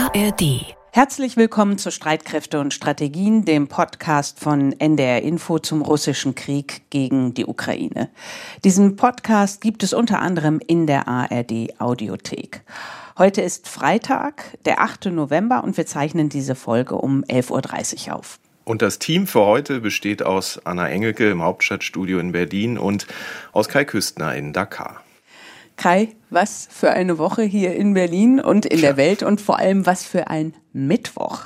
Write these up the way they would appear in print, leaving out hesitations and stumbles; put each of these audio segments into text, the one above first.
ARD. Herzlich willkommen zu Streitkräfte und Strategien, dem Podcast von NDR Info zum russischen Krieg gegen die Ukraine. Diesen Podcast gibt es unter anderem in der ARD Audiothek. Heute ist Freitag, der 8. November und wir zeichnen diese Folge um 11.30 Uhr auf. Und das Team für heute besteht aus Anna Engelke im Hauptstadtstudio in Berlin und aus Kai Küstner in Dakar. Kai, was für eine Woche hier in Berlin und in der Welt und vor allem was für ein Mittwoch.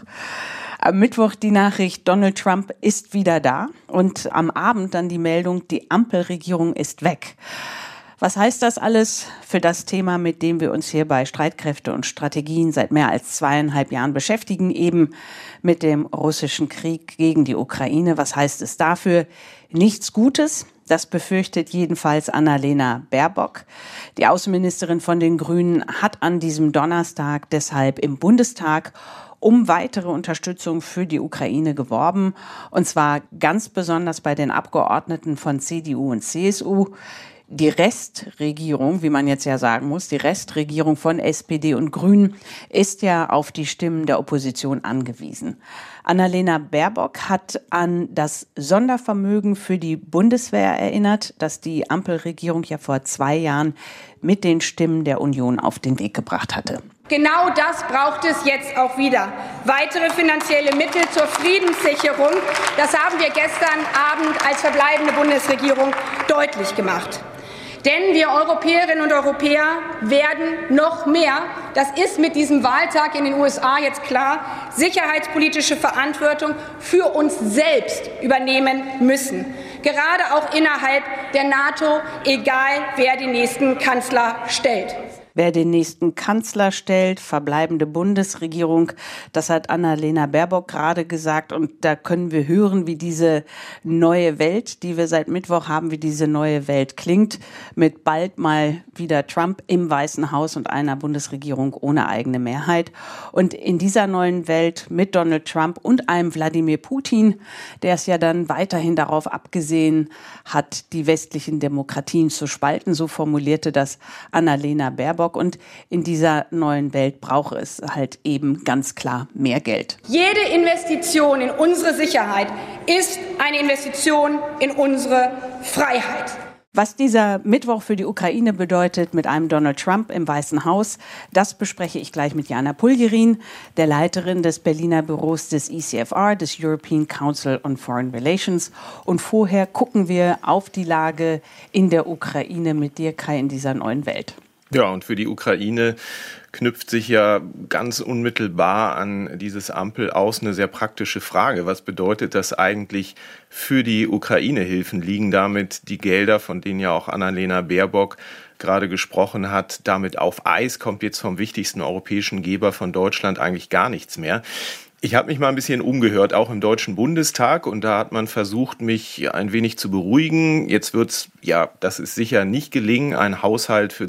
Am Mittwoch die Nachricht, Donald Trump ist wieder da und am Abend dann die Meldung, die Ampelregierung ist weg. Was heißt das alles für das Thema, mit dem wir uns hier bei Streitkräfte und Strategien seit mehr als 2,5 Jahren beschäftigen, eben mit dem russischen Krieg gegen die Ukraine? Was heißt es dafür? Nichts Gutes. Das befürchtet jedenfalls Annalena Baerbock. Die Außenministerin von den Grünen hat an diesem Donnerstag deshalb im Bundestag um weitere Unterstützung für die Ukraine geworben. Und zwar ganz besonders bei den Abgeordneten von CDU und CSU. Die Restregierung, wie man jetzt ja sagen muss, die Restregierung von SPD und Grünen ist ja auf die Stimmen der Opposition angewiesen. Annalena Baerbock hat an das Sondervermögen für die Bundeswehr erinnert, das die Ampelregierung ja vor 2 Jahren mit den Stimmen der Union auf den Weg gebracht hatte. Genau das braucht es jetzt auch wieder. Weitere finanzielle Mittel zur Friedenssicherung, das haben wir gestern Abend als verbleibende Bundesregierung deutlich gemacht. Denn wir Europäerinnen und Europäer werden noch mehr, das ist mit diesem Wahltag in den USA jetzt klar, sicherheitspolitische Verantwortung für uns selbst übernehmen müssen. Gerade auch innerhalb der NATO, egal wer den nächsten Kanzler stellt. Wer den nächsten Kanzler stellt, verbleibende Bundesregierung, das hat Annalena Baerbock gerade gesagt. Und da können wir hören, wie diese neue Welt, die wir seit Mittwoch haben, wie diese neue Welt klingt. Mit bald mal wieder Trump im Weißen Haus und einer Bundesregierung ohne eigene Mehrheit. Und in dieser neuen Welt mit Donald Trump und einem Wladimir Putin, der es ja dann weiterhin darauf abgesehen hat, die westlichen Demokratien zu spalten. So formulierte das Annalena Baerbock. Und in dieser neuen Welt brauche es halt eben ganz klar mehr Geld. Jede Investition in unsere Sicherheit ist eine Investition in unsere Freiheit. Was dieser Mittwoch für die Ukraine bedeutet mit einem Donald Trump im Weißen Haus, das bespreche ich gleich mit Jana Pulgerin, der Leiterin des Berliner Büros des ECFR, des European Council on Foreign Relations. Und vorher gucken wir auf die Lage in der Ukraine mit dir, Kai, in dieser neuen Welt. Ja, und für die Ukraine knüpft sich ja ganz unmittelbar an dieses Ampel aus eine sehr praktische Frage. Was bedeutet das eigentlich für die Ukraine-Hilfen? Liegen damit die Gelder, von denen ja auch Annalena Baerbock gerade gesprochen hat, damit auf Eis? Kommt jetzt vom wichtigsten europäischen Geber von Deutschland eigentlich gar nichts mehr? Ich habe mich mal ein bisschen umgehört, auch im Deutschen Bundestag, und da hat man versucht, mich ein wenig zu beruhigen. Jetzt wird's, ja, das ist sicher nicht gelingen, einen Haushalt für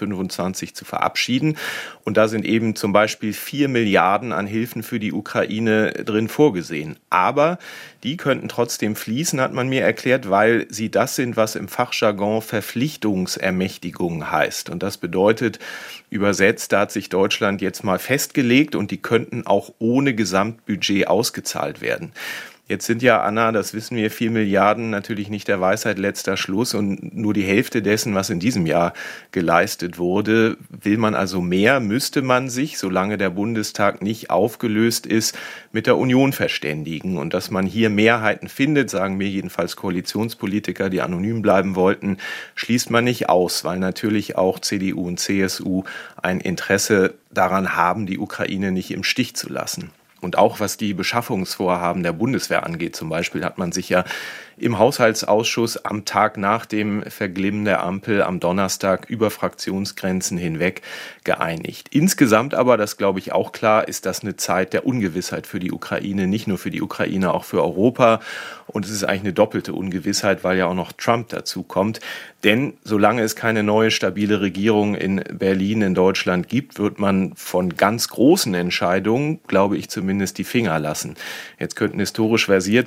2025 zu verabschieden. Und da sind eben zum Beispiel 4 Milliarden an Hilfen für die Ukraine drin vorgesehen. Aber die könnten trotzdem fließen, hat man mir erklärt, weil sie das sind, was im Fachjargon Verpflichtungsermächtigung heißt. Und das bedeutet, übersetzt, da hat sich Deutschland jetzt mal festgelegt und die könnten auch ohne Gesamtbudget ausgezahlt werden. Jetzt sind ja, Anna, das wissen wir, 4 Milliarden natürlich nicht der Weisheit letzter Schluss und nur die Hälfte dessen, was in diesem Jahr geleistet wurde. Will man also mehr, müsste man sich, solange der Bundestag nicht aufgelöst ist, mit der Union verständigen. Und dass man hier Mehrheiten findet, sagen mir jedenfalls Koalitionspolitiker, die anonym bleiben wollten, schließt man nicht aus, weil natürlich auch CDU und CSU ein Interesse daran haben, die Ukraine nicht im Stich zu lassen. Und auch was die Beschaffungsvorhaben der Bundeswehr angeht, zum Beispiel, hat man sich ja im Haushaltsausschuss am Tag nach dem Verglimmen der Ampel am Donnerstag über Fraktionsgrenzen hinweg geeinigt. Insgesamt aber, das glaube ich auch klar, ist das eine Zeit der Ungewissheit für die Ukraine, nicht nur für die Ukraine, auch für Europa. Und es ist eigentlich eine doppelte Ungewissheit, weil ja auch noch Trump dazu kommt. Denn solange es keine neue stabile Regierung in Berlin, in Deutschland gibt, wird man von ganz großen Entscheidungen, glaube ich zumindest, die Finger lassen. Jetzt könnten historisch versierte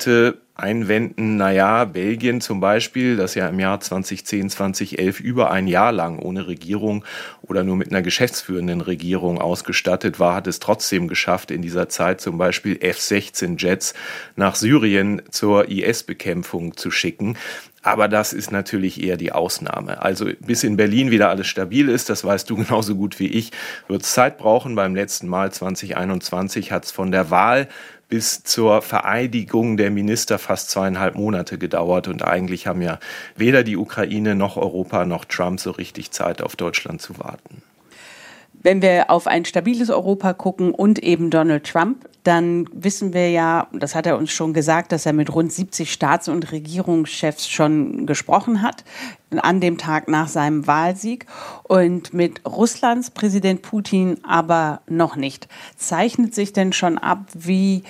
einwenden, naja, Belgien zum Beispiel, das ja im Jahr 2010, 2011 über ein Jahr lang ohne Regierung oder nur mit einer geschäftsführenden Regierung ausgestattet war, hat es trotzdem geschafft, in dieser Zeit zum Beispiel F-16-Jets nach Syrien zur IS-Bekämpfung zu schicken. Aber das ist natürlich eher die Ausnahme. Also bis in Berlin wieder alles stabil ist, das weißt du genauso gut wie ich, wird es Zeit brauchen. Beim letzten Mal 2021 hat es von der Wahl bis zur Vereidigung der Minister fast 2,5 Monate gedauert. Und eigentlich haben ja weder die Ukraine noch Europa noch Trump so richtig Zeit, auf Deutschland zu warten. Wenn wir auf ein stabiles Europa gucken und eben Donald Trump, dann wissen wir ja, das hat er uns schon gesagt, dass er mit rund 70 Staats- und Regierungschefs schon gesprochen hat, an dem Tag nach seinem Wahlsieg. Und mit Russlands Präsident Putin aber noch nicht. Zeichnet sich denn schon ab, wie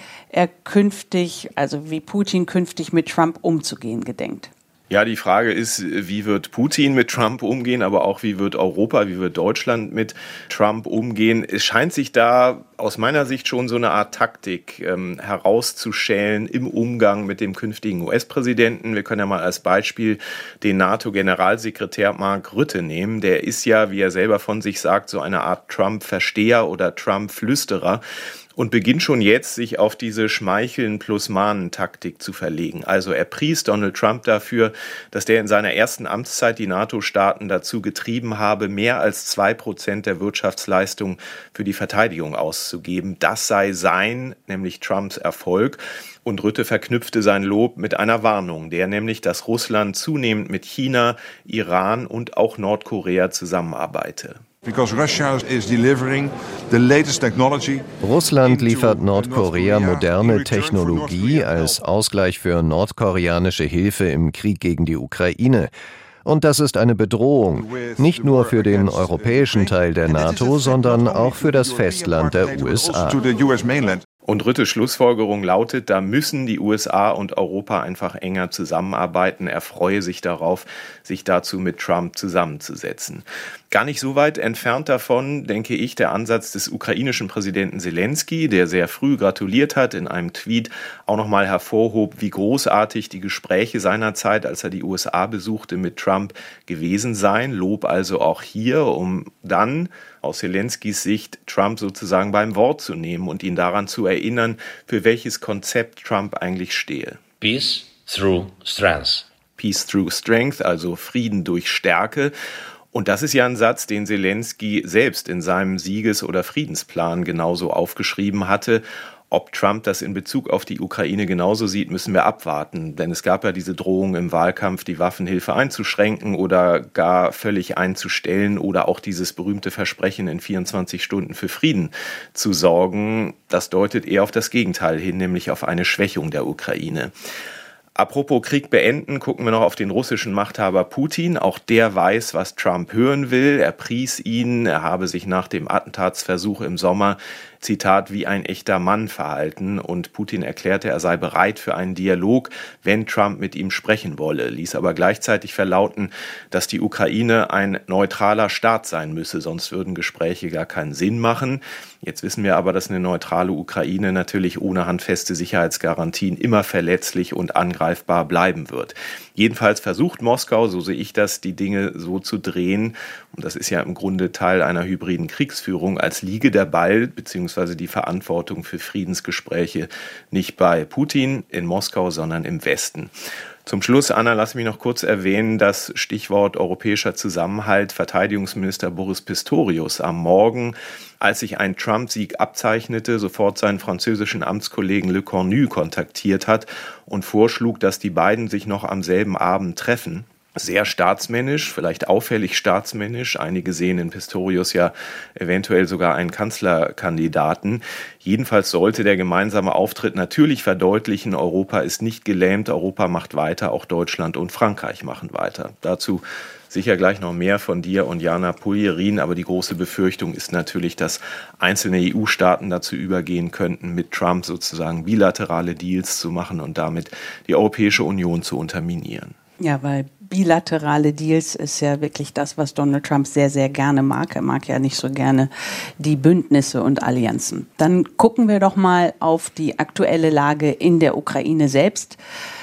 Putin künftig mit Trump umzugehen gedenkt? Ja, die Frage ist, wie wird Putin mit Trump umgehen, aber auch wie wird Europa, wie wird Deutschland mit Trump umgehen? Es scheint sich da aus meiner Sicht schon so eine Art Taktik herauszuschälen im Umgang mit dem künftigen US-Präsidenten. Wir können ja mal als Beispiel den NATO-Generalsekretär Mark Rutte nehmen. Der ist ja, wie er selber von sich sagt, so eine Art Trump-Versteher oder Trump-Flüsterer. Und beginnt schon jetzt, sich auf diese Schmeicheln-plus-Mahnen-Taktik zu verlegen. Also er pries Donald Trump dafür, dass der in seiner ersten Amtszeit die NATO-Staaten dazu getrieben habe, mehr als 2% der Wirtschaftsleistung für die Verteidigung auszugeben. Das sei sein, nämlich Trumps Erfolg. Und Rutte verknüpfte sein Lob mit einer Warnung, der nämlich, dass Russland zunehmend mit China, Iran und auch Nordkorea zusammenarbeite. Russland liefert Nordkorea moderne Technologie als Ausgleich für nordkoreanische Hilfe im Krieg gegen die Ukraine. Und das ist eine Bedrohung, nicht nur für den europäischen Teil der NATO, sondern auch für das Festland der USA. Und Rüttes Schlussfolgerung lautet, da müssen die USA und Europa einfach enger zusammenarbeiten. Er freue sich darauf, sich dazu mit Trump zusammenzusetzen. Gar nicht so weit entfernt davon, denke ich, der Ansatz des ukrainischen Präsidenten Zelensky, der sehr früh gratuliert hat, in einem Tweet auch nochmal hervorhob, wie großartig die Gespräche seinerzeit, als er die USA besuchte, mit Trump gewesen seien. Lob also auch hier, um dann aus Zelenskys Sicht Trump sozusagen beim Wort zu nehmen und ihn daran zu erinnern, für welches Konzept Trump eigentlich stehe. Peace through strength. Peace through strength, also Frieden durch Stärke. Und das ist ja ein Satz, den Zelensky selbst in seinem Sieges- oder Friedensplan genauso aufgeschrieben hatte. Ob Trump das in Bezug auf die Ukraine genauso sieht, müssen wir abwarten. Denn es gab ja diese Drohung im Wahlkampf, die Waffenhilfe einzuschränken oder gar völlig einzustellen oder auch dieses berühmte Versprechen, in 24 Stunden für Frieden zu sorgen. Das deutet eher auf das Gegenteil hin, nämlich auf eine Schwächung der Ukraine. Apropos Krieg beenden, gucken wir noch auf den russischen Machthaber Putin. Auch der weiß, was Trump hören will. Er pries ihn, er habe sich nach dem Attentatsversuch im Sommer, Zitat, wie ein echter Mann verhalten. Und Putin erklärte, er sei bereit für einen Dialog, wenn Trump mit ihm sprechen wolle, ließ aber gleichzeitig verlauten, dass die Ukraine ein neutraler Staat sein müsse, sonst würden Gespräche gar keinen Sinn machen. Jetzt wissen wir aber, dass eine neutrale Ukraine natürlich ohne handfeste Sicherheitsgarantien immer verletzlich und angreifbar bleiben wird. Jedenfalls versucht Moskau, so sehe ich das, die Dinge so zu drehen, und das ist ja im Grunde Teil einer hybriden Kriegsführung, als liege der Ball bzw. die Verantwortung für Friedensgespräche nicht bei Putin in Moskau, sondern im Westen. Zum Schluss, Anna, lass mich noch kurz erwähnen, das Stichwort europäischer Zusammenhalt. Verteidigungsminister Boris Pistorius am Morgen, als sich ein Trump-Sieg abzeichnete, sofort seinen französischen Amtskollegen Le Cornu kontaktiert hat und vorschlug, dass die beiden sich noch am selben Abend treffen. Sehr staatsmännisch, vielleicht auffällig staatsmännisch. Einige sehen in Pistorius ja eventuell sogar einen Kanzlerkandidaten. Jedenfalls sollte der gemeinsame Auftritt natürlich verdeutlichen, Europa ist nicht gelähmt, Europa macht weiter, auch Deutschland und Frankreich machen weiter. Dazu sicher gleich noch mehr von dir und Jana Puljerin, aber die große Befürchtung ist natürlich, dass einzelne EU-Staaten dazu übergehen könnten, mit Trump sozusagen bilaterale Deals zu machen und damit die Europäische Union zu unterminieren. Ja, weil bilaterale Deals ist ja wirklich das, was Donald Trump sehr, sehr gerne mag. Er mag ja nicht so gerne die Bündnisse und Allianzen. Dann gucken wir doch mal auf die aktuelle Lage in der Ukraine selbst.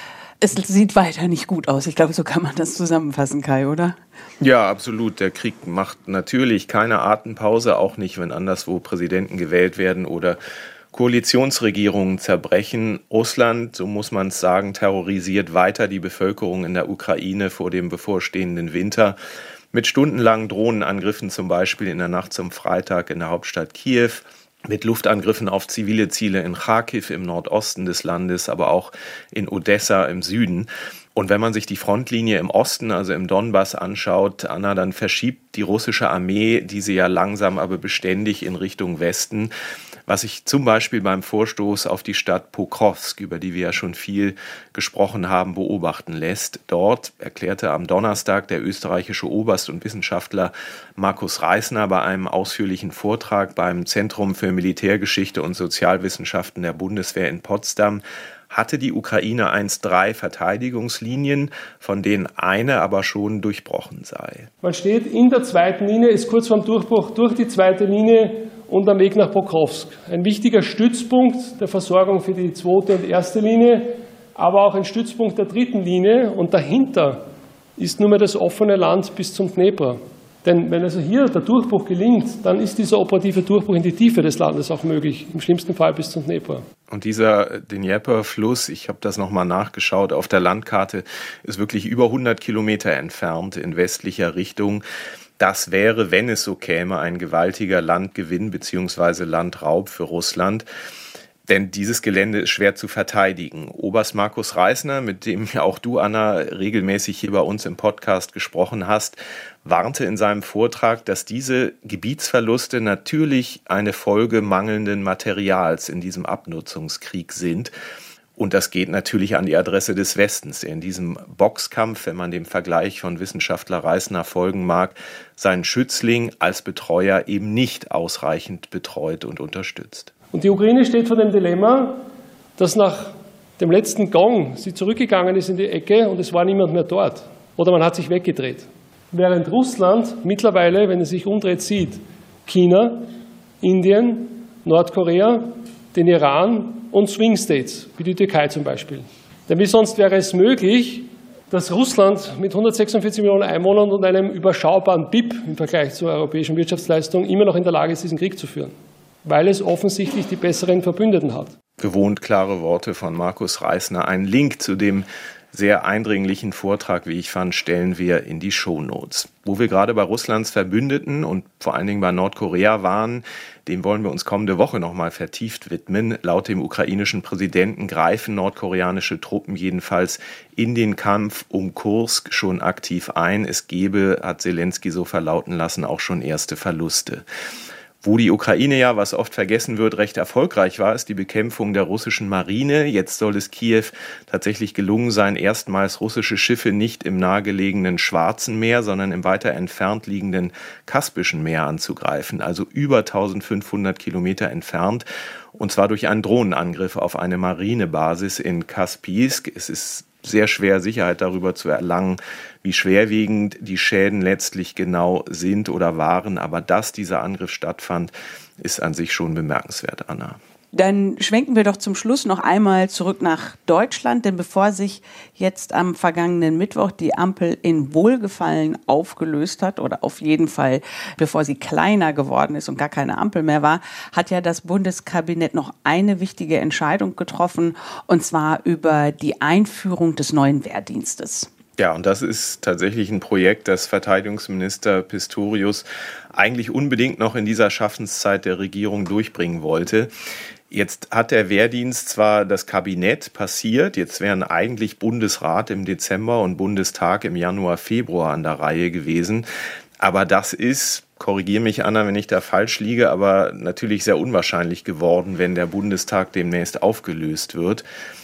Es sieht weiter nicht gut aus. Ich glaube, so kann man das zusammenfassen, Kai, oder? Ja, absolut. Der Krieg macht natürlich keine Atempause, auch nicht, wenn anderswo Präsidenten gewählt werden oder Koalitionsregierungen zerbrechen. Russland, so muss man es sagen, terrorisiert weiter die Bevölkerung in der Ukraine vor dem bevorstehenden Winter. Mit stundenlangen Drohnenangriffen, zum Beispiel in der Nacht zum Freitag in der Hauptstadt Kiew. Mit Luftangriffen auf zivile Ziele in Charkiw im Nordosten des Landes, aber auch in Odessa im Süden. Und wenn man sich die Frontlinie im Osten, also im Donbass, anschaut, Anna, dann verschiebt die russische Armee diese ja langsam, aber beständig in Richtung Westen. Was sich zum Beispiel beim Vorstoß auf die Stadt Pokrovsk, über die wir ja schon viel gesprochen haben, beobachten lässt. Dort erklärte am Donnerstag der österreichische Oberst und Wissenschaftler Markus Reisner bei einem ausführlichen Vortrag beim Zentrum für Militärgeschichte und Sozialwissenschaften der Bundeswehr in Potsdam, hatte die Ukraine einst 3 Verteidigungslinien, von denen eine aber schon durchbrochen sei. Man steht in der zweiten Linie, ist kurz vorm Durchbruch durch die zweite Linie und am Weg nach Pokrovsk. Ein wichtiger Stützpunkt der Versorgung für die zweite und erste Linie, aber auch ein Stützpunkt der dritten Linie. Und dahinter ist nur mehr das offene Land bis zum Dnepr. Denn wenn also hier der Durchbruch gelingt, dann ist dieser operative Durchbruch in die Tiefe des Landes auch möglich, im schlimmsten Fall bis zum Dnepr. Und dieser Dnepr-Fluss, ich habe das nochmal nachgeschaut, auf der Landkarte ist wirklich über 100 Kilometer entfernt in westlicher Richtung. Das wäre, wenn es so käme, ein gewaltiger Landgewinn bzw. Landraub für Russland. Denn dieses Gelände ist schwer zu verteidigen. Oberst Markus Reisner, mit dem ja auch du, Anna, regelmäßig hier bei uns im Podcast gesprochen hast, warnte in seinem Vortrag, dass diese Gebietsverluste natürlich eine Folge mangelnden Materials in diesem Abnutzungskrieg sind. Und das geht natürlich an die Adresse des Westens, der in diesem Boxkampf, wenn man dem Vergleich von Wissenschaftler Reisner folgen mag, seinen Schützling als Betreuer eben nicht ausreichend betreut und unterstützt. Und die Ukraine steht vor dem Dilemma, dass nach dem letzten Gong sie zurückgegangen ist in die Ecke und es war niemand mehr dort. Oder man hat sich weggedreht. Während Russland mittlerweile, wenn es sich umdreht, sieht China, Indien, Nordkorea, den Iran und Swing States, wie die Türkei zum Beispiel. Denn wie sonst wäre es möglich, dass Russland mit 146 Millionen Einwohnern und einem überschaubaren BIP im Vergleich zur europäischen Wirtschaftsleistung immer noch in der Lage ist, diesen Krieg zu führen, weil es offensichtlich die besseren Verbündeten hat. Gewohnt klare Worte von Markus Reisner. Einen Link zu dem sehr eindringlichen Vortrag, wie ich fand, stellen wir in die Shownotes. Wo wir gerade bei Russlands Verbündeten und vor allen Dingen bei Nordkorea waren, dem wollen wir uns kommende Woche nochmal vertieft widmen. Laut dem ukrainischen Präsidenten greifen nordkoreanische Truppen jedenfalls in den Kampf um Kursk schon aktiv ein. Es gebe, hat Zelensky so verlauten lassen, auch schon erste Verluste. Wo die Ukraine ja, was oft vergessen wird, recht erfolgreich war, ist die Bekämpfung der russischen Marine. Jetzt soll es Kiew tatsächlich gelungen sein, erstmals russische Schiffe nicht im nahegelegenen Schwarzen Meer, sondern im weiter entfernt liegenden Kaspischen Meer anzugreifen, also über 1500 Kilometer entfernt. Und zwar durch einen Drohnenangriff auf eine Marinebasis in Kaspiysk. Es ist sehr schwer, Sicherheit darüber zu erlangen, wie schwerwiegend die Schäden letztlich genau sind oder waren. Aber dass dieser Angriff stattfand, ist an sich schon bemerkenswert, Anna. Dann schwenken wir doch zum Schluss noch einmal zurück nach Deutschland, denn bevor sich jetzt am vergangenen Mittwoch die Ampel in Wohlgefallen aufgelöst hat oder auf jeden Fall, bevor sie kleiner geworden ist und gar keine Ampel mehr war, hat ja das Bundeskabinett noch eine wichtige Entscheidung getroffen, und zwar über die Einführung des neuen Wehrdienstes. Ja, und das ist tatsächlich ein Projekt, das Verteidigungsminister Pistorius eigentlich unbedingt noch in dieser Schaffenszeit der Regierung durchbringen wollte. Jetzt hat der Wehrdienst zwar das Kabinett passiert, jetzt wären eigentlich Bundesrat im Dezember und Bundestag im Januar, Februar an der Reihe gewesen. Aber das ist, korrigiere mich Anna, wenn ich da falsch liege, aber natürlich sehr unwahrscheinlich geworden, wenn der Bundestag demnächst aufgelöst wird.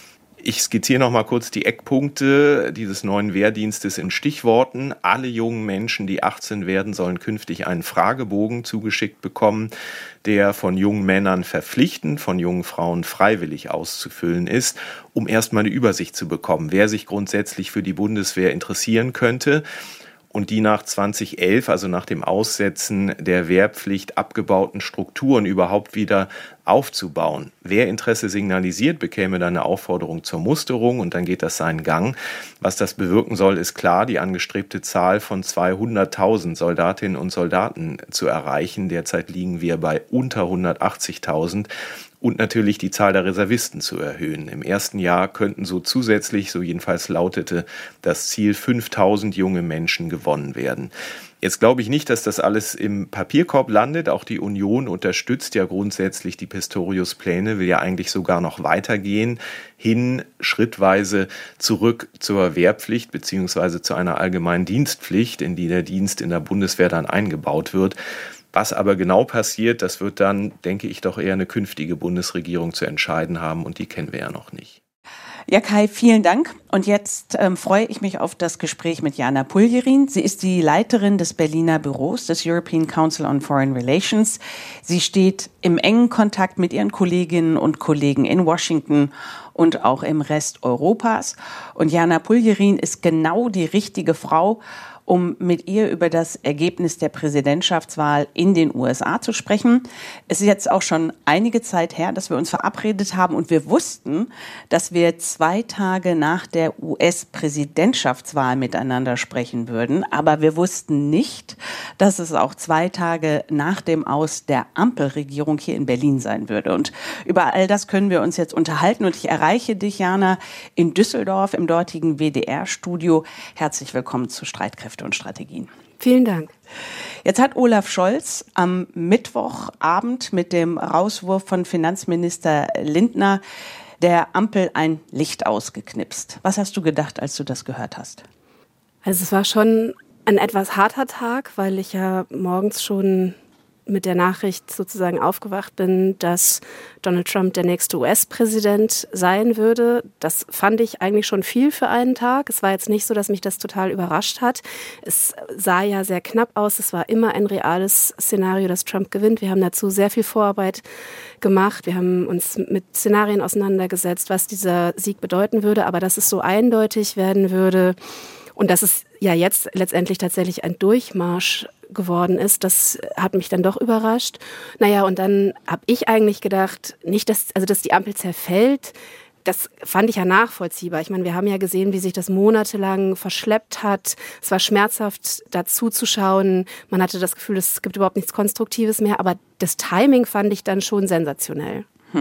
Ich skizziere noch mal kurz die Eckpunkte dieses neuen Wehrdienstes in Stichworten. Alle jungen Menschen, die 18 werden, sollen künftig einen Fragebogen zugeschickt bekommen, der von jungen Männern verpflichtend, von jungen Frauen freiwillig auszufüllen ist, um erstmal eine Übersicht zu bekommen, wer sich grundsätzlich für die Bundeswehr interessieren könnte. Und die nach 2011, also nach dem Aussetzen der Wehrpflicht, abgebauten Strukturen überhaupt wieder aufzubauen. Wer Interesse signalisiert, bekäme dann eine Aufforderung zur Musterung und dann geht das seinen Gang. Was das bewirken soll, ist klar, die angestrebte Zahl von 200.000 Soldatinnen und Soldaten zu erreichen. Derzeit liegen wir bei unter 180.000. Und natürlich die Zahl der Reservisten zu erhöhen. Im ersten Jahr könnten so zusätzlich, so jedenfalls lautete das Ziel, 5.000 junge Menschen gewonnen werden. Jetzt glaube ich nicht, dass das alles im Papierkorb landet. Auch die Union unterstützt ja grundsätzlich die Pistorius-Pläne, will ja eigentlich sogar noch weitergehen, hin schrittweise zurück zur Wehrpflicht beziehungsweise zu einer allgemeinen Dienstpflicht, in die der Dienst in der Bundeswehr dann eingebaut wird. Was aber genau passiert, das wird dann, denke ich, doch eher eine künftige Bundesregierung zu entscheiden haben und die kennen wir ja noch nicht. Ja, Kai, vielen Dank. Und jetzt freue ich mich auf das Gespräch mit Jana Puljerin. Sie ist die Leiterin des Berliner Büros des European Council on Foreign Relations. Sie steht im engen Kontakt mit ihren Kolleginnen und Kollegen in Washington und auch im Rest Europas. Und Jana Puljerin ist genau die richtige Frau, um mit ihr über das Ergebnis der Präsidentschaftswahl in den USA zu sprechen. Es ist jetzt auch schon einige Zeit her, dass wir uns verabredet haben und wir wussten, dass wir 2 Tage nach der US-Präsidentschaftswahl miteinander sprechen würden. Aber wir wussten nicht, dass es auch 2 Tage nach dem Aus der Ampelregierung hier in Berlin sein würde. Und über all das können wir uns jetzt unterhalten. Und ich erreiche dich, Jana, in Düsseldorf im dortigen WDR-Studio. Herzlich willkommen zu Streitkräfte und Strategien. Vielen Dank. Jetzt hat Olaf Scholz am Mittwochabend mit dem Rauswurf von Finanzminister Lindner der Ampel ein Licht ausgeknipst. Was hast du gedacht, als du das gehört hast? Also es war schon ein etwas harter Tag, weil ich ja morgens schon mit der Nachricht sozusagen aufgewacht bin, dass Donald Trump der nächste US-Präsident sein würde. Das fand ich eigentlich schon viel für einen Tag. Es war jetzt nicht so, dass mich das total überrascht hat. Es sah ja sehr knapp aus. Es war immer ein reales Szenario, dass Trump gewinnt. Wir haben dazu sehr viel Vorarbeit gemacht. Wir haben uns mit Szenarien auseinandergesetzt, was dieser Sieg bedeuten würde. Aber dass es so eindeutig werden würde und dass es ja jetzt letztendlich tatsächlich ein Durchmarsch geworden ist, das hat mich dann doch überrascht. Naja, und dann habe ich eigentlich gedacht, nicht, dass die Ampel zerfällt, das fand ich ja nachvollziehbar. Ich meine, wir haben ja gesehen, wie sich das monatelang verschleppt hat. Es war schmerzhaft, dazu zu schauen. Man hatte das Gefühl, es gibt überhaupt nichts Konstruktives mehr. Aber das Timing fand ich dann schon sensationell.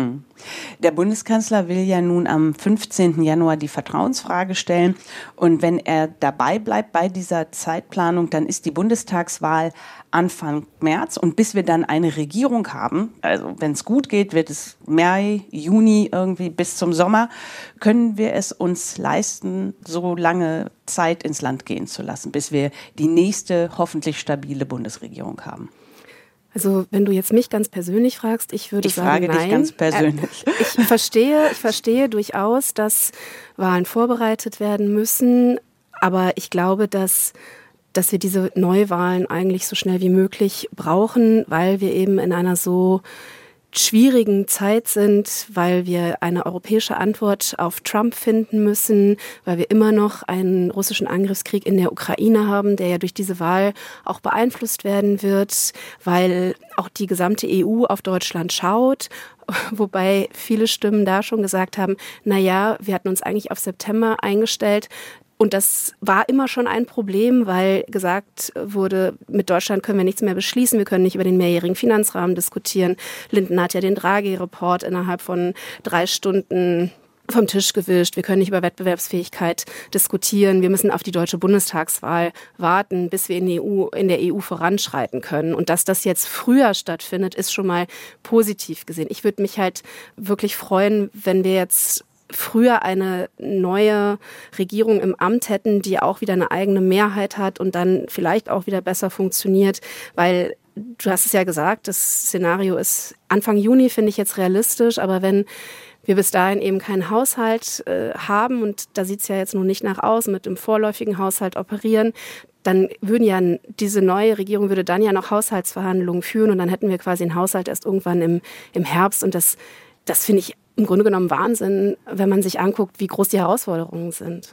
Der Bundeskanzler will ja nun am 15. Januar die Vertrauensfrage stellen. Und wenn er dabei bleibt bei dieser Zeitplanung, dann ist die Bundestagswahl Anfang März. Und bis wir dann eine Regierung haben, also wenn es gut geht, wird es Mai, Juni irgendwie bis zum Sommer, können wir es uns leisten, so lange Zeit ins Land gehen zu lassen, bis wir die nächste hoffentlich stabile Bundesregierung haben. Also wenn du jetzt mich ganz persönlich fragst, ich würde sagen, nein. Ich frage dich ganz persönlich. Ich verstehe durchaus, dass Wahlen vorbereitet werden müssen, aber ich glaube, dass wir diese Neuwahlen eigentlich so schnell wie möglich brauchen, weil wir eben in einer so schwierigen Zeit sind, weil wir eine europäische Antwort auf Trump finden müssen, weil wir immer noch einen russischen Angriffskrieg in der Ukraine haben, der ja durch diese Wahl auch beeinflusst werden wird, weil auch die gesamte EU auf Deutschland schaut, wobei viele Stimmen da schon gesagt haben, naja, wir hatten uns eigentlich auf September eingestellt. Und das war immer schon ein Problem, weil gesagt wurde, mit Deutschland können wir nichts mehr beschließen, wir können nicht über den mehrjährigen Finanzrahmen diskutieren. Linden hat ja den Draghi-Report innerhalb von 3 Stunden vom Tisch gewischt. Wir können nicht über Wettbewerbsfähigkeit diskutieren. Wir müssen auf die deutsche Bundestagswahl warten, bis wir in der EU voranschreiten können. Und dass das jetzt früher stattfindet, ist schon mal positiv gesehen. Ich würde mich halt wirklich freuen, wenn wir jetzt früher eine neue Regierung im Amt hätten, die auch wieder eine eigene Mehrheit hat und dann vielleicht auch wieder besser funktioniert, weil du hast es ja gesagt, das Szenario ist Anfang Juni, finde ich jetzt realistisch, aber wenn wir bis dahin eben keinen Haushalt haben, und da sieht es ja jetzt nun nicht nach aus, mit dem vorläufigen Haushalt operieren, dann diese neue Regierung würde dann ja noch Haushaltsverhandlungen führen und dann hätten wir quasi einen Haushalt erst irgendwann im Herbst, und das finde ich im Grunde genommen Wahnsinn, wenn man sich anguckt, wie groß die Herausforderungen sind.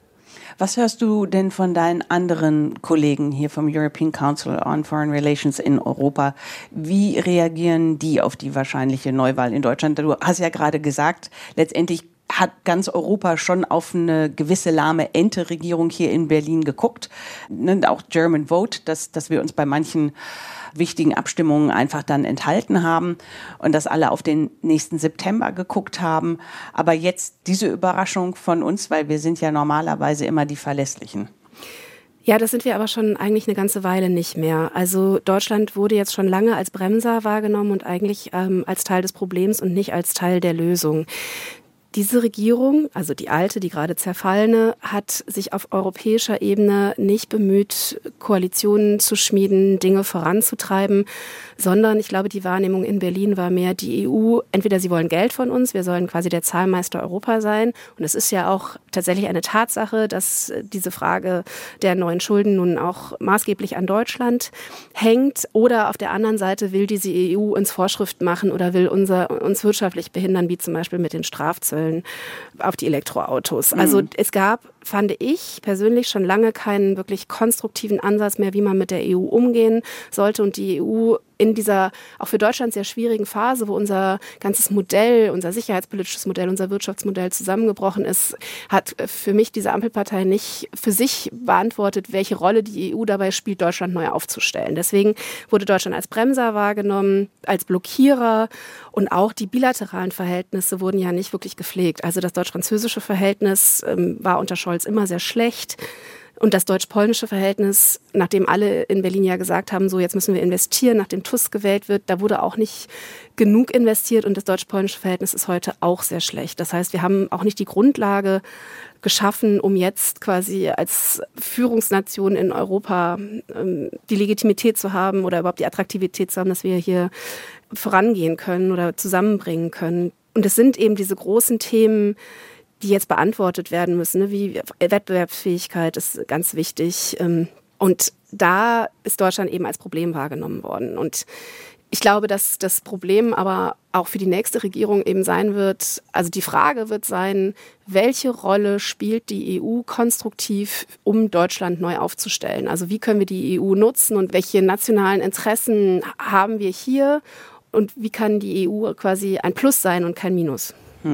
Was hörst du denn von deinen anderen Kollegen hier vom European Council on Foreign Relations in Europa? Wie reagieren die auf die wahrscheinliche Neuwahl in Deutschland? Du hast ja gerade gesagt, letztendlich hat ganz Europa schon auf eine gewisse lahme Ente-Regierung hier in Berlin geguckt. Auch German Vote, dass wir uns bei manchen wichtigen Abstimmungen einfach dann enthalten haben und dass alle auf den nächsten September geguckt haben. Aber jetzt diese Überraschung von uns, weil wir sind ja normalerweise immer die Verlässlichen. Ja, das sind wir aber schon eigentlich eine ganze Weile nicht mehr. Also Deutschland wurde jetzt schon lange als Bremser wahrgenommen und eigentlich als Teil des Problems und nicht als Teil der Lösung. Diese Regierung, also die alte, die gerade zerfallene, hat sich auf europäischer Ebene nicht bemüht, Koalitionen zu schmieden, Dinge voranzutreiben, sondern ich glaube, die Wahrnehmung in Berlin war mehr, die EU, entweder sie wollen Geld von uns, wir sollen quasi der Zahlmeister Europa sein. Und es ist ja auch tatsächlich eine Tatsache, dass diese Frage der neuen Schulden nun auch maßgeblich an Deutschland hängt. Oder auf der anderen Seite will diese EU uns Vorschrift machen oder will uns wirtschaftlich behindern, wie zum Beispiel mit den Strafzöllen auf die Elektroautos. Also es gab, fand ich persönlich, schon lange keinen wirklich konstruktiven Ansatz mehr, wie man mit der EU umgehen sollte. Und die EU in dieser auch für Deutschland sehr schwierigen Phase, wo unser ganzes Modell, unser sicherheitspolitisches Modell, unser Wirtschaftsmodell zusammengebrochen ist, hat für mich diese Ampelpartei nicht für sich beantwortet, welche Rolle die EU dabei spielt, Deutschland neu aufzustellen. Deswegen wurde Deutschland als Bremser wahrgenommen, als Blockierer, und auch die bilateralen Verhältnisse wurden ja nicht wirklich gepflegt. Also das deutsch-französische Verhältnis war unter Scholz immer sehr schlecht. Und das deutsch-polnische Verhältnis, nachdem alle in Berlin ja gesagt haben, so jetzt müssen wir investieren, nachdem Tusk gewählt wird, da wurde auch nicht genug investiert, und das deutsch-polnische Verhältnis ist heute auch sehr schlecht. Das heißt, wir haben auch nicht die Grundlage geschaffen, um jetzt quasi als Führungsnation in Europa die Legitimität zu haben oder überhaupt die Attraktivität zu haben, dass wir hier vorangehen können oder zusammenbringen können. Und es sind eben diese großen Themen, die jetzt beantwortet werden müssen, ne? Wie Wettbewerbsfähigkeit ist ganz wichtig. Und da ist Deutschland eben als Problem wahrgenommen worden. Und ich glaube, dass das Problem aber auch für die nächste Regierung eben sein wird, also die Frage wird sein, welche Rolle spielt die EU konstruktiv, um Deutschland neu aufzustellen? Also wie können wir die EU nutzen und welche nationalen Interessen haben wir hier? Und wie kann die EU quasi ein Plus sein und kein Minus?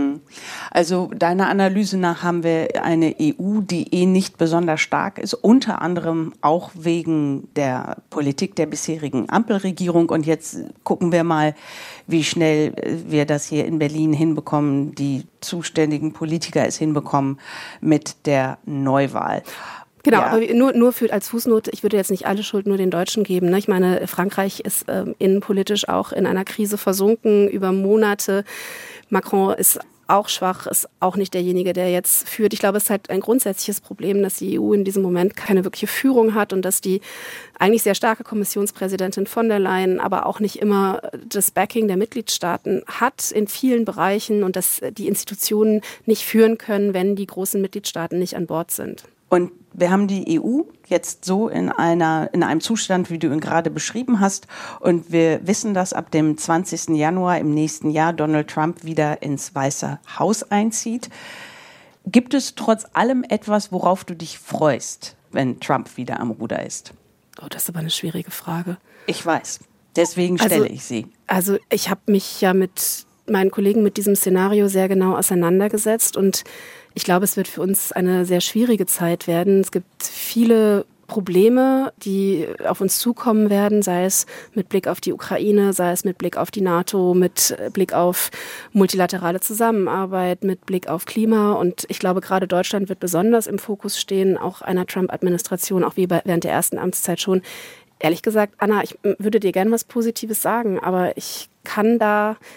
Also deiner Analyse nach haben wir eine EU, die nicht besonders stark ist, unter anderem auch wegen der Politik der bisherigen Ampelregierung. Und jetzt gucken wir mal, wie schnell wir das hier in Berlin hinbekommen, die zuständigen Politiker es hinbekommen mit der Neuwahl. Genau, ja. Aber nur als Fußnote, ich würde jetzt nicht alle Schuld nur den Deutschen geben. Ne? Ich meine, Frankreich ist innenpolitisch auch in einer Krise versunken über Monate. Macron ist auch schwach, ist auch nicht derjenige, der jetzt führt. Ich glaube, es ist halt ein grundsätzliches Problem, dass die EU in diesem Moment keine wirkliche Führung hat und dass die eigentlich sehr starke Kommissionspräsidentin von der Leyen aber auch nicht immer das Backing der Mitgliedstaaten hat in vielen Bereichen und dass die Institutionen nicht führen können, wenn die großen Mitgliedstaaten nicht an Bord sind. Und wir haben die EU jetzt so in einem Zustand, wie du ihn gerade beschrieben hast. Und wir wissen, dass ab dem 20. Januar im nächsten Jahr Donald Trump wieder ins Weiße Haus einzieht. Gibt es trotz allem etwas, worauf du dich freust, wenn Trump wieder am Ruder ist? Oh, das ist aber eine schwierige Frage. Ich weiß. Deswegen stelle ich sie. Also ich habe mich ja mit meinen Kollegen mit diesem Szenario sehr genau auseinandergesetzt und ich glaube, es wird für uns eine sehr schwierige Zeit werden. Es gibt viele Probleme, die auf uns zukommen werden, sei es mit Blick auf die Ukraine, sei es mit Blick auf die NATO, mit Blick auf multilaterale Zusammenarbeit, mit Blick auf Klima. Und ich glaube, gerade Deutschland wird besonders im Fokus stehen, auch einer Trump-Administration, auch wie während der ersten Amtszeit schon. Ehrlich gesagt, Anna, ich würde dir gerne was Positives sagen, aber ich kann da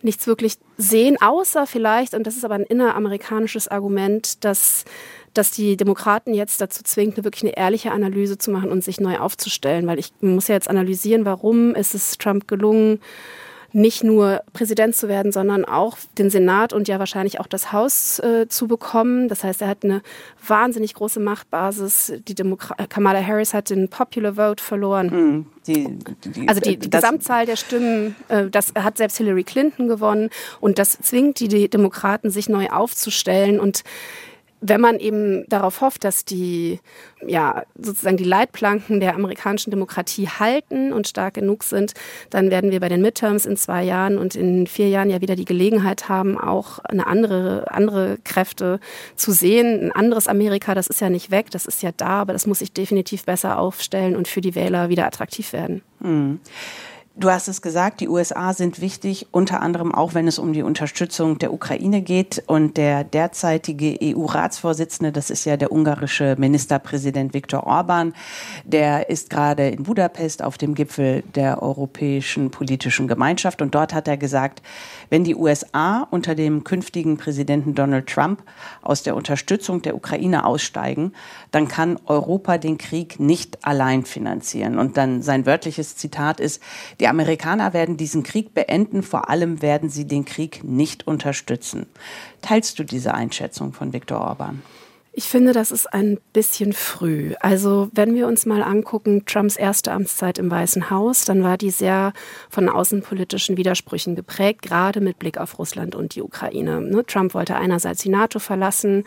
nichts wirklich sehen, außer vielleicht, und das ist aber ein inneramerikanisches Argument, dass die Demokraten jetzt dazu zwingt, wirklich eine ehrliche Analyse zu machen und sich neu aufzustellen. Weil ich muss ja jetzt analysieren, warum ist es Trump gelungen, nicht nur Präsident zu werden, sondern auch den Senat und ja wahrscheinlich auch das Haus zu bekommen. Das heißt, er hat eine wahnsinnig große Machtbasis. Kamala Harris hat den Popular Vote verloren. Die Gesamtzahl der Stimmen, das hat selbst Hillary Clinton gewonnen. Und das zwingt die Demokraten, sich neu aufzustellen. Und wenn man eben darauf hofft, dass sozusagen die Leitplanken der amerikanischen Demokratie halten und stark genug sind, dann werden wir bei den Midterms in 2 Jahren und in 4 Jahren ja wieder die Gelegenheit haben, auch eine andere Kräfte zu sehen. Ein anderes Amerika, das ist ja nicht weg, das ist ja da, aber das muss sich definitiv besser aufstellen und für die Wähler wieder attraktiv werden. Mhm. Du hast es gesagt, die USA sind wichtig, unter anderem auch, wenn es um die Unterstützung der Ukraine geht. Und der derzeitige EU-Ratsvorsitzende, das ist ja der ungarische Ministerpräsident Viktor Orbán, der ist gerade in Budapest auf dem Gipfel der Europäischen Politischen Gemeinschaft. Und dort hat er gesagt, wenn die USA unter dem künftigen Präsidenten Donald Trump aus der Unterstützung der Ukraine aussteigen, dann kann Europa den Krieg nicht allein finanzieren. Und dann sein wörtliches Zitat ist: Die Amerikaner werden diesen Krieg beenden, vor allem werden sie den Krieg nicht unterstützen. Teilst du diese Einschätzung von Viktor Orbán? Ich finde, das ist ein bisschen früh. Also wenn wir uns mal angucken, Trumps erste Amtszeit im Weißen Haus, dann war die sehr von außenpolitischen Widersprüchen geprägt, gerade mit Blick auf Russland und die Ukraine. Trump wollte einerseits die NATO verlassen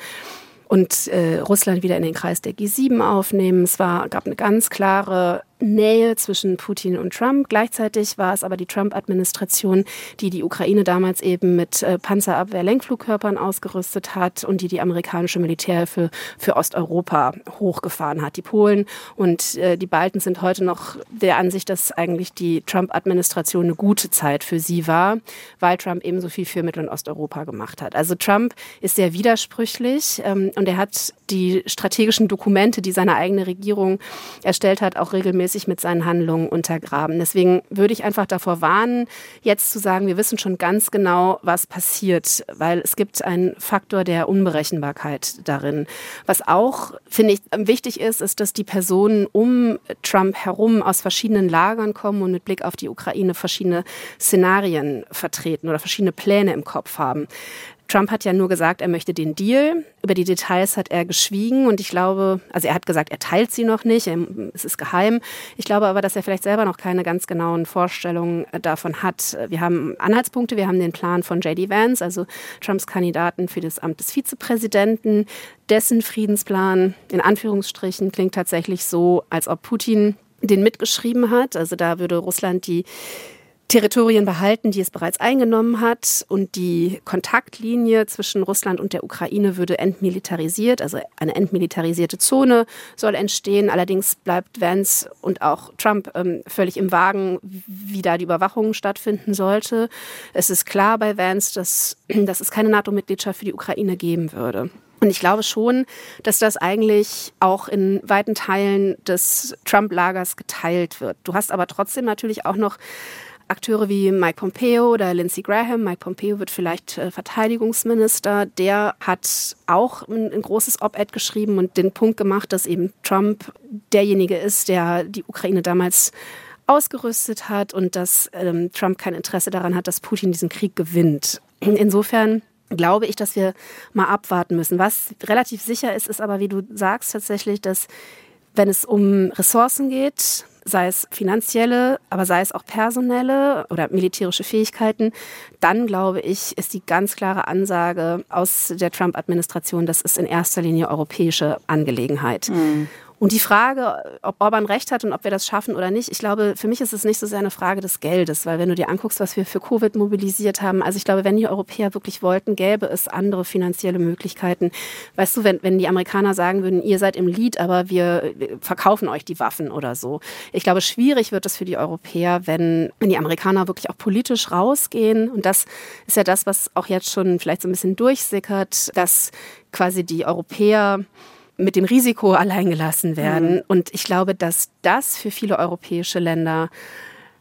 und Russland wieder in den Kreis der G7 aufnehmen. Es gab eine ganz klare Nähe zwischen Putin und Trump. Gleichzeitig war es aber die Trump-Administration, die Ukraine damals eben mit Panzerabwehr-Lenkflugkörpern ausgerüstet hat und die amerikanische Militärhilfe für Osteuropa hochgefahren hat. Die Polen und die Balten sind heute noch der Ansicht, dass eigentlich die Trump-Administration eine gute Zeit für sie war, weil Trump eben so viel für Mittel- und Osteuropa gemacht hat. Also Trump ist sehr widersprüchlich und er hat die strategischen Dokumente, die seine eigene Regierung erstellt hat, auch regelmäßig mit seinen Handlungen untergraben. Deswegen würde ich einfach davor warnen, jetzt zu sagen, wir wissen schon ganz genau, was passiert, weil es gibt einen Faktor der Unberechenbarkeit darin. Was auch, finde ich, wichtig ist, dass die Personen um Trump herum aus verschiedenen Lagern kommen und mit Blick auf die Ukraine verschiedene Szenarien vertreten oder verschiedene Pläne im Kopf haben. Trump hat ja nur gesagt, er möchte den Deal. Über die Details hat er geschwiegen und ich glaube, also er hat gesagt, er teilt sie noch nicht, es ist geheim. Ich glaube aber, dass er vielleicht selber noch keine ganz genauen Vorstellungen davon hat. Wir haben Anhaltspunkte, wir haben den Plan von J.D. Vance, also Trumps Kandidaten für das Amt des Vizepräsidenten. Dessen Friedensplan, in Anführungsstrichen, klingt tatsächlich so, als ob Putin den mitgeschrieben hat. Also da würde Russland die Territorien behalten, die es bereits eingenommen hat, und die Kontaktlinie zwischen Russland und der Ukraine würde entmilitarisiert, also eine entmilitarisierte Zone soll entstehen. Allerdings bleibt Vance und auch Trump völlig im Wagen, wie da die Überwachung stattfinden sollte. Es ist klar bei Vance, dass es keine NATO-Mitgliedschaft für die Ukraine geben würde. Und ich glaube schon, dass das eigentlich auch in weiten Teilen des Trump-Lagers geteilt wird. Du hast aber trotzdem natürlich auch noch Akteure wie Mike Pompeo oder Lindsey Graham. Mike Pompeo wird vielleicht Verteidigungsminister. Der hat auch ein großes Op-Ed geschrieben und den Punkt gemacht, dass eben Trump derjenige ist, der die Ukraine damals ausgerüstet hat und dass Trump kein Interesse daran hat, dass Putin diesen Krieg gewinnt. Insofern glaube ich, dass wir mal abwarten müssen. Was relativ sicher ist, ist aber, wie du sagst, tatsächlich, dass wenn es um Ressourcen geht, sei es finanzielle, aber sei es auch personelle oder militärische Fähigkeiten, dann, glaube ich, ist die ganz klare Ansage aus der Trump-Administration, das ist in erster Linie europäische Angelegenheit. Mhm. Und die Frage, ob Orbán recht hat und ob wir das schaffen oder nicht, ich glaube, für mich ist es nicht so sehr eine Frage des Geldes, weil wenn du dir anguckst, was wir für Covid mobilisiert haben, also ich glaube, wenn die Europäer wirklich wollten, gäbe es andere finanzielle Möglichkeiten. Weißt du, wenn die Amerikaner sagen würden, ihr seid im Lead, aber wir verkaufen euch die Waffen oder so. Ich glaube, schwierig wird es für die Europäer, wenn die Amerikaner wirklich auch politisch rausgehen. Und das ist ja das, was auch jetzt schon vielleicht so ein bisschen durchsickert, dass quasi die Europäer mit dem Risiko allein gelassen werden. Und ich glaube, dass das für viele europäische Länder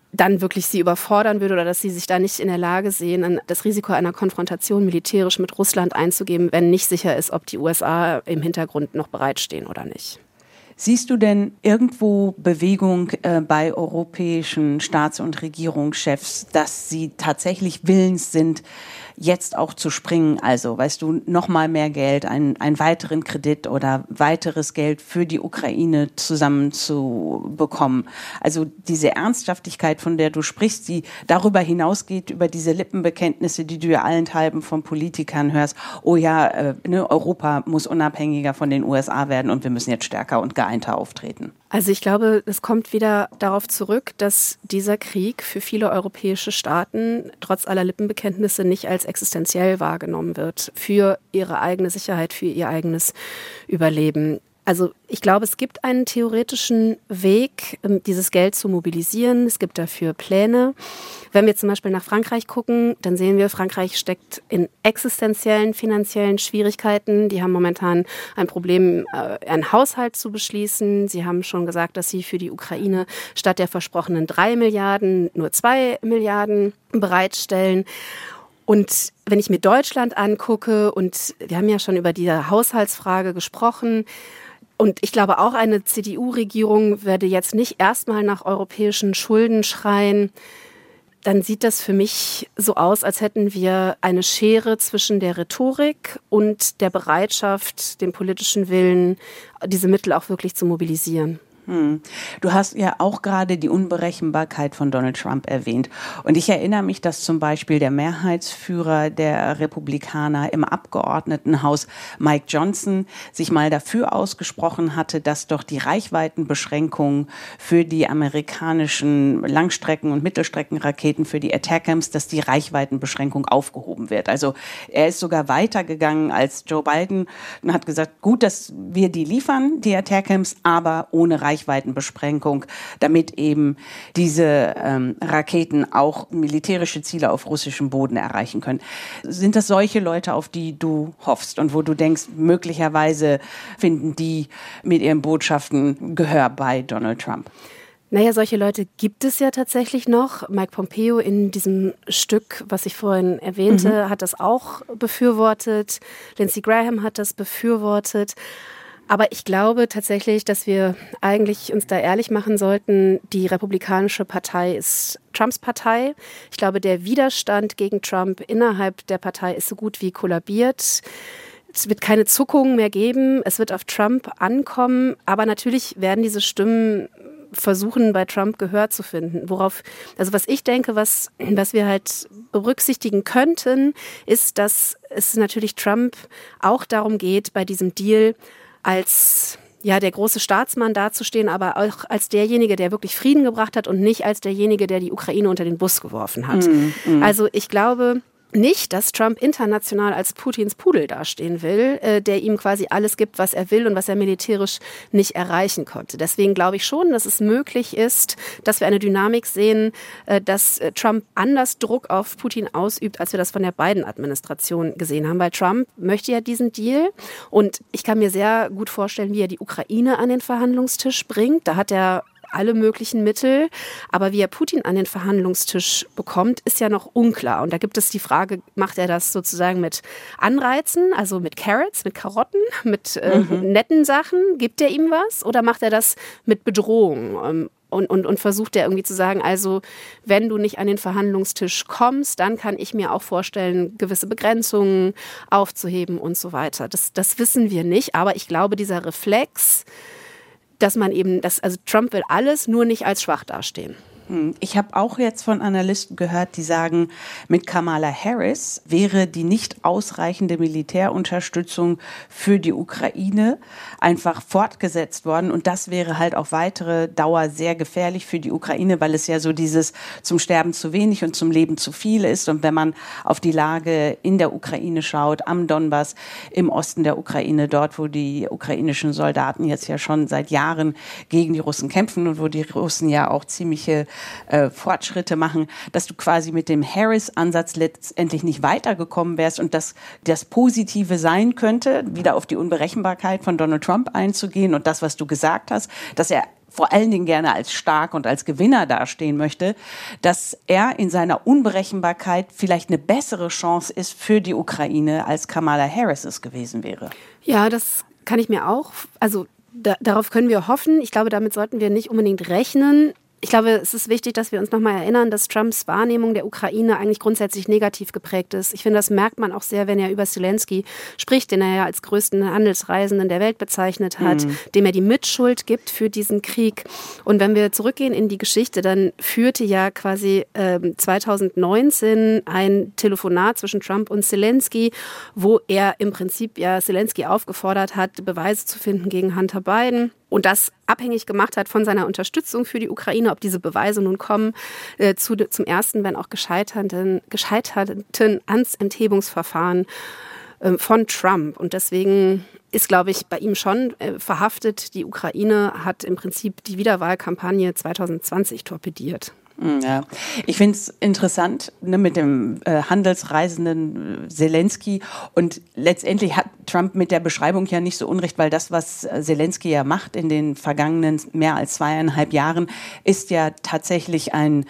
dann wirklich sie überfordern würde oder dass sie sich da nicht in der Lage sehen, das Risiko einer Konfrontation militärisch mit Russland einzugeben, wenn nicht sicher ist, ob die USA im Hintergrund noch bereitstehen oder nicht. Siehst du denn irgendwo Bewegung bei europäischen Staats- und Regierungschefs, dass sie tatsächlich willens sind, jetzt auch zu springen? Also, weißt du, noch mal mehr Geld, einen weiteren Kredit oder weiteres Geld für die Ukraine zusammenzubekommen. Also diese Ernsthaftigkeit, von der du sprichst, die darüber hinausgeht, über diese Lippenbekenntnisse, die du ja allenthalben von Politikern hörst. Oh ja, Europa muss unabhängiger von den USA werden und wir müssen jetzt stärker und geeinter auftreten. Also ich glaube, es kommt wieder darauf zurück, dass dieser Krieg für viele europäische Staaten trotz aller Lippenbekenntnisse nicht als existenziell wahrgenommen wird für ihre eigene Sicherheit, für ihr eigenes Überleben. Also ich glaube, es gibt einen theoretischen Weg, dieses Geld zu mobilisieren. Es gibt dafür Pläne. Wenn wir zum Beispiel nach Frankreich gucken, dann sehen wir, Frankreich steckt in existenziellen finanziellen Schwierigkeiten. Die haben momentan ein Problem, einen Haushalt zu beschließen. Sie haben schon gesagt, dass sie für die Ukraine statt der versprochenen 3 Milliarden nur 2 Milliarden bereitstellen. Und wenn ich mir Deutschland angucke, und wir haben ja schon über diese Haushaltsfrage gesprochen, und ich glaube, auch eine CDU-Regierung werde jetzt nicht erstmal nach europäischen Schulden schreien. Dann sieht das für mich so aus, als hätten wir eine Schere zwischen der Rhetorik und der Bereitschaft, dem politischen Willen, diese Mittel auch wirklich zu mobilisieren. Du hast ja auch gerade die Unberechenbarkeit von Donald Trump erwähnt. Und ich erinnere mich, dass zum Beispiel der Mehrheitsführer der Republikaner im Abgeordnetenhaus, Mike Johnson, sich mal dafür ausgesprochen hatte, dass doch die Reichweitenbeschränkungen für die amerikanischen Langstrecken- und Mittelstreckenraketen, für die ATACMS, dass die Reichweitenbeschränkung aufgehoben wird. Also er ist sogar weitergegangen als Joe Biden und hat gesagt, gut, dass wir die liefern, die ATACMS, aber ohne Reichweitenbeschränkung, damit eben diese Raketen auch militärische Ziele auf russischem Boden erreichen können. Sind das solche Leute, auf die du hoffst und wo du denkst, möglicherweise finden die mit ihren Botschaften Gehör bei Donald Trump? Naja, solche Leute gibt es ja tatsächlich noch. Mike Pompeo in diesem Stück, was ich vorhin erwähnte, hat das auch befürwortet. Lindsey Graham hat das befürwortet. Aber ich glaube tatsächlich, dass wir eigentlich uns da ehrlich machen sollten. Die Republikanische Partei ist Trumps Partei. Ich glaube, der Widerstand gegen Trump innerhalb der Partei ist so gut wie kollabiert. Es wird keine Zuckungen mehr geben. Es wird auf Trump ankommen. Aber natürlich werden diese Stimmen versuchen, bei Trump Gehör zu finden. Also was ich denke, was wir halt berücksichtigen könnten, ist, dass es natürlich Trump auch darum geht, bei diesem Deal als der große Staatsmann dazustehen, aber auch als derjenige, der wirklich Frieden gebracht hat und nicht als derjenige, der die Ukraine unter den Bus geworfen hat. Also ich glaube nicht, dass Trump international als Putins Pudel dastehen will, der ihm quasi alles gibt, was er will und was er militärisch nicht erreichen konnte. Deswegen glaube ich schon, dass es möglich ist, dass wir eine Dynamik sehen, dass Trump anders Druck auf Putin ausübt, als wir das von der Biden-Administration gesehen haben. Weil Trump möchte ja diesen Deal und ich kann mir sehr gut vorstellen, wie er die Ukraine an den Verhandlungstisch bringt. Da hat er alle möglichen Mittel. Aber wie er Putin an den Verhandlungstisch bekommt, ist ja noch unklar. Und da gibt es die Frage, macht er das sozusagen mit Anreizen, also mit Carrots, mit Karotten, mit netten Sachen? Gibt er ihm was? Oder macht er das mit Bedrohung? Und versucht er irgendwie zu sagen, also wenn du nicht an den Verhandlungstisch kommst, dann kann ich mir auch vorstellen, gewisse Begrenzungen aufzuheben und so weiter. Das wissen wir nicht. Aber ich glaube, dieser Reflex, dass man eben, also Trump will alles, nur nicht als schwach dastehen. Ich habe auch jetzt von Analysten gehört, die sagen, mit Kamala Harris wäre die nicht ausreichende Militärunterstützung für die Ukraine einfach fortgesetzt worden. Und das wäre halt auf weitere Dauer sehr gefährlich für die Ukraine, weil es ja so dieses zum Sterben zu wenig und zum Leben zu viel ist. Und wenn man auf die Lage in der Ukraine schaut, am Donbass, im Osten der Ukraine, dort, wo die ukrainischen Soldaten jetzt ja schon seit Jahren gegen die Russen kämpfen und wo die Russen ja auch ziemliche Fortschritte machen, dass du quasi mit dem Harris-Ansatz letztendlich nicht weitergekommen wärst und dass das Positive sein könnte, wieder auf die Unberechenbarkeit von Donald Trump einzugehen und das, was du gesagt hast, dass er vor allen Dingen gerne als stark und als Gewinner dastehen möchte, dass er in seiner Unberechenbarkeit vielleicht eine bessere Chance ist für die Ukraine, als Kamala Harris es gewesen wäre. Ja, das kann ich mir auch, also darauf können wir hoffen. Ich glaube, damit sollten wir nicht unbedingt rechnen. Ich glaube, es ist wichtig, dass wir uns nochmal erinnern, dass Trumps Wahrnehmung der Ukraine eigentlich grundsätzlich negativ geprägt ist. Ich finde, das merkt man auch sehr, wenn er über Zelensky spricht, den er ja als größten Handelsreisenden der Welt bezeichnet hat, dem er die Mitschuld gibt für diesen Krieg. Und wenn wir zurückgehen in die Geschichte, dann führte ja quasi 2019 ein Telefonat zwischen Trump und Zelensky, wo er im Prinzip ja Zelensky aufgefordert hat, Beweise zu finden gegen Hunter Biden. Und das abhängig gemacht hat von seiner Unterstützung für die Ukraine, ob diese Beweise nun kommen, zum ersten, wenn auch gescheiterten Amtsenthebungsverfahren von Trump. Und deswegen ist, glaube ich, bei ihm schon verhaftet. Die Ukraine hat im Prinzip die Wiederwahlkampagne 2020 torpediert. Ja, ich finde es interessant, ne, mit dem handelsreisenden Zelensky, und letztendlich hat Trump mit der Beschreibung ja nicht so unrecht, weil das, was Zelensky ja macht in den vergangenen mehr als 2,5 Jahren, ist ja tatsächlich ein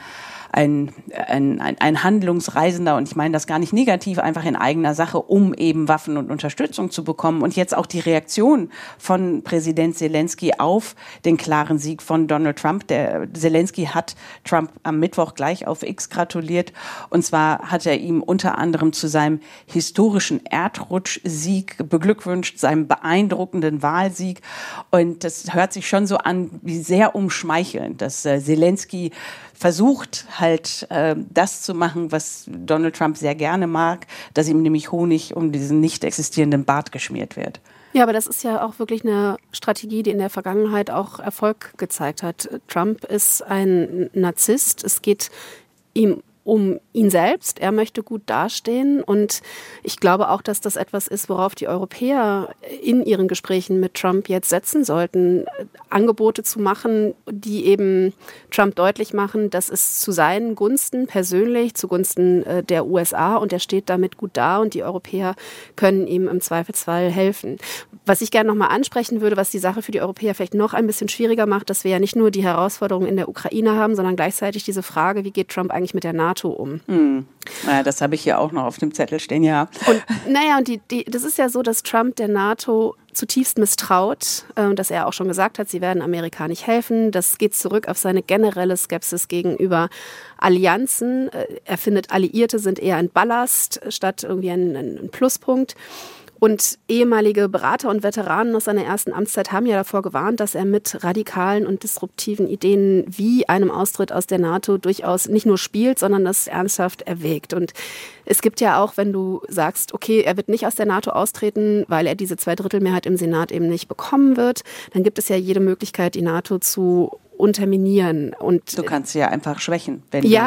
Handlungsreisender, und ich meine das gar nicht negativ, einfach in eigener Sache, um eben Waffen und Unterstützung zu bekommen. Und jetzt auch die Reaktion von Präsident Zelensky auf den klaren Sieg von Donald Trump. Der Zelensky hat Trump am Mittwoch gleich auf X gratuliert, und zwar hat er ihm unter anderem zu seinem historischen Erdrutschsieg beglückwünscht, seinem beeindruckenden Wahlsieg. Und das hört sich schon so an, wie sehr umschmeichelnd, dass Zelensky versucht halt das zu machen, was Donald Trump sehr gerne mag, dass ihm nämlich Honig um diesen nicht existierenden Bart geschmiert wird. Ja, aber das ist ja auch wirklich eine Strategie, die in der Vergangenheit auch Erfolg gezeigt hat. Trump ist ein Narzisst. Es geht ihm um ihn selbst. Er möchte gut dastehen, und ich glaube auch, dass das etwas ist, worauf die Europäer in ihren Gesprächen mit Trump jetzt setzen sollten, Angebote zu machen, die eben Trump deutlich machen, dass es zu seinen Gunsten persönlich, zugunsten der USA, und er steht damit gut da, und die Europäer können ihm im Zweifelsfall helfen. Was ich gerne nochmal ansprechen würde, was die Sache für die Europäer vielleicht noch ein bisschen schwieriger macht, dass wir ja nicht nur die Herausforderungen in der Ukraine haben, sondern gleichzeitig diese Frage, wie geht Trump eigentlich mit der NATO um? Naja, das habe ich hier auch noch auf dem Zettel stehen, ja. Und das ist ja so, dass Trump der NATO zutiefst misstraut, dass er auch schon gesagt hat, sie werden Amerika nicht helfen. Das geht zurück auf seine generelle Skepsis gegenüber Allianzen. Er findet, Alliierte sind eher ein Ballast statt irgendwie ein Pluspunkt. Und ehemalige Berater und Veteranen aus seiner ersten Amtszeit haben ja davor gewarnt, dass er mit radikalen und disruptiven Ideen wie einem Austritt aus der NATO durchaus nicht nur spielt, sondern das ernsthaft erwägt. Und es gibt ja auch, wenn du sagst, okay, er wird nicht aus der NATO austreten, weil er diese 2/3 im Senat eben nicht bekommen wird, dann gibt es ja jede Möglichkeit, die NATO zu unterminieren. Und du kannst sie ja einfach schwächen,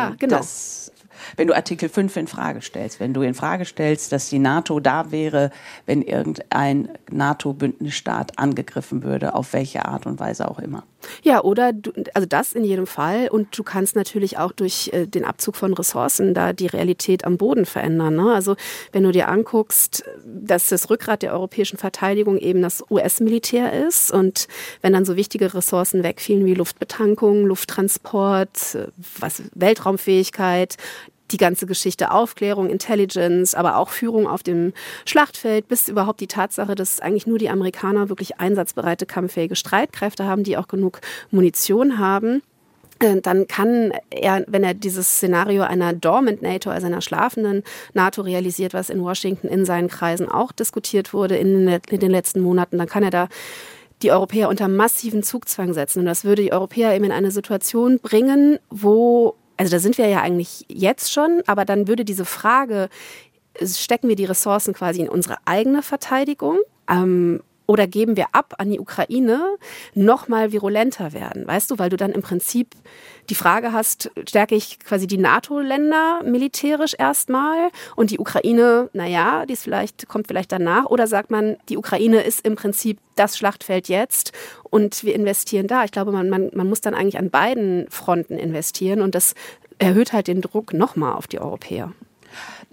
wenn du Artikel 5 in Frage stellst, wenn du in Frage stellst, dass die NATO da wäre, wenn irgendein NATO-Bündnisstaat angegriffen würde, auf welche Art und Weise auch immer. Ja, also das in jedem Fall. Und du kannst natürlich auch durch den Abzug von Ressourcen da die Realität am Boden verändern, ne? Also wenn du dir anguckst, dass das Rückgrat der europäischen Verteidigung eben das US-Militär ist, und wenn dann so wichtige Ressourcen wegfielen wie Luftbetankung, Lufttransport, Weltraumfähigkeit, die ganze Geschichte Aufklärung, Intelligence, aber auch Führung auf dem Schlachtfeld, bis überhaupt die Tatsache, dass eigentlich nur die Amerikaner wirklich einsatzbereite, kampffähige Streitkräfte haben, die auch genug Munition haben. Dann kann er, wenn er dieses Szenario einer Dormant NATO, also einer schlafenden NATO realisiert, was in Washington in seinen Kreisen auch diskutiert wurde in den letzten Monaten, dann kann er da die Europäer unter massiven Zugzwang setzen. Und das würde die Europäer eben in eine Situation bringen, also da sind wir ja eigentlich jetzt schon, aber dann würde diese Frage, stecken wir die Ressourcen quasi in unsere eigene Verteidigung oder geben wir ab an die Ukraine, noch mal virulenter werden, weißt du, weil du dann im Prinzip die Frage hast, stärke ich quasi die NATO-Länder militärisch erstmal und die Ukraine, naja, kommt vielleicht danach, oder sagt man, die Ukraine ist im Prinzip das Schlachtfeld jetzt und wir investieren da. Ich glaube, man muss dann eigentlich an beiden Fronten investieren, und das erhöht halt den Druck nochmal auf die Europäer.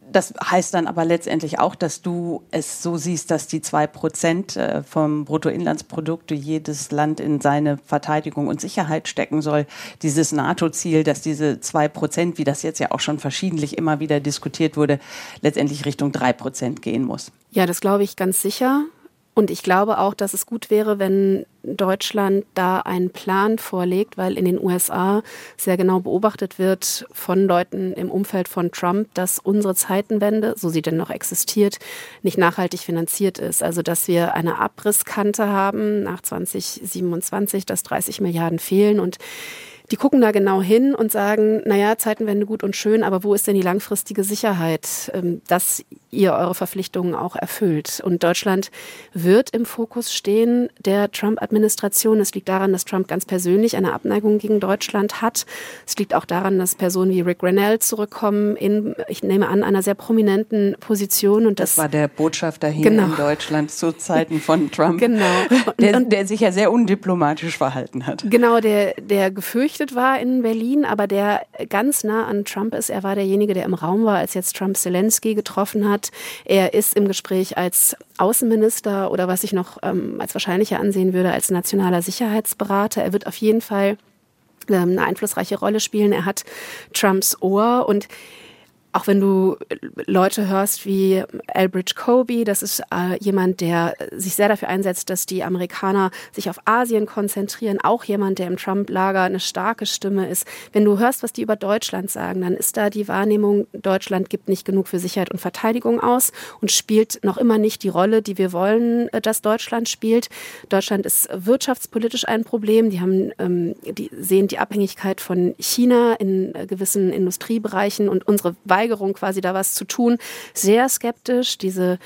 Das heißt dann aber letztendlich auch, dass du es so siehst, dass die 2% vom Bruttoinlandsprodukt jedes Land in seine Verteidigung und Sicherheit stecken soll. Dieses NATO-Ziel, dass diese 2%, wie das jetzt ja auch schon verschiedentlich immer wieder diskutiert wurde, letztendlich Richtung 3% gehen muss. Ja, das glaube ich ganz sicher. Und ich glaube auch, dass es gut wäre, wenn Deutschland da einen Plan vorlegt, weil in den USA sehr genau beobachtet wird von Leuten im Umfeld von Trump, dass unsere Zeitenwende, so sie denn noch existiert, nicht nachhaltig finanziert ist. Also dass wir eine Abrisskante haben nach 2027, dass 30 Milliarden fehlen und die gucken da genau hin und sagen, naja, Zeitenwende gut und schön, aber wo ist denn die langfristige Sicherheit, dass ihr eure Verpflichtungen auch erfüllt? Und Deutschland wird im Fokus stehen der Trump-Administration. Es liegt daran, dass Trump ganz persönlich eine Abneigung gegen Deutschland hat. Es liegt auch daran, dass Personen wie Rick Grenell zurückkommen in, ich nehme an, einer sehr prominenten Position. Und das war der Botschafter hier in Deutschland zu Zeiten von Trump, der sich ja sehr undiplomatisch verhalten hat. Genau, der gefürchtet war in Berlin, aber der ganz nah an Trump ist. Er war derjenige, der im Raum war, als jetzt Trump Zelensky getroffen hat. Er ist im Gespräch als Außenminister oder was ich noch als wahrscheinlicher ansehen würde, als nationaler Sicherheitsberater. Er wird auf jeden Fall eine einflussreiche Rolle spielen. Er hat Trumps Ohr und auch wenn du Leute hörst wie Elbridge Colby, das ist jemand, der sich sehr dafür einsetzt, dass die Amerikaner sich auf Asien konzentrieren, auch jemand, der im Trump-Lager eine starke Stimme ist. Wenn du hörst, was die über Deutschland sagen, dann ist da die Wahrnehmung, Deutschland gibt nicht genug für Sicherheit und Verteidigung aus und spielt noch immer nicht die Rolle, die wir wollen, dass Deutschland spielt. Deutschland ist wirtschaftspolitisch ein Problem. Die sehen die Abhängigkeit von China in gewissen Industriebereichen und unsere Weigerung quasi da was zu tun, sehr skeptisch. Diese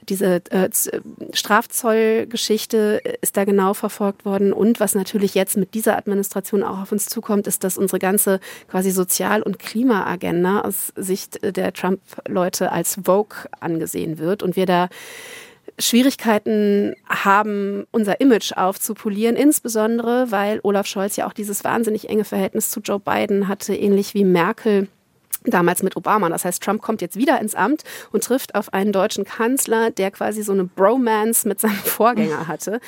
Strafzollgeschichte ist da genau verfolgt worden. Und was natürlich jetzt mit dieser Administration auch auf uns zukommt, ist, dass unsere ganze quasi Sozial- und Klimaagenda aus Sicht der Trump-Leute als Vogue angesehen wird und wir da Schwierigkeiten haben, unser Image aufzupolieren, insbesondere, weil Olaf Scholz ja auch dieses wahnsinnig enge Verhältnis zu Joe Biden hatte, ähnlich wie Merkel damals mit Obama. Das heißt, Trump kommt jetzt wieder ins Amt und trifft auf einen deutschen Kanzler, der quasi so eine Bromance mit seinem Vorgänger hatte.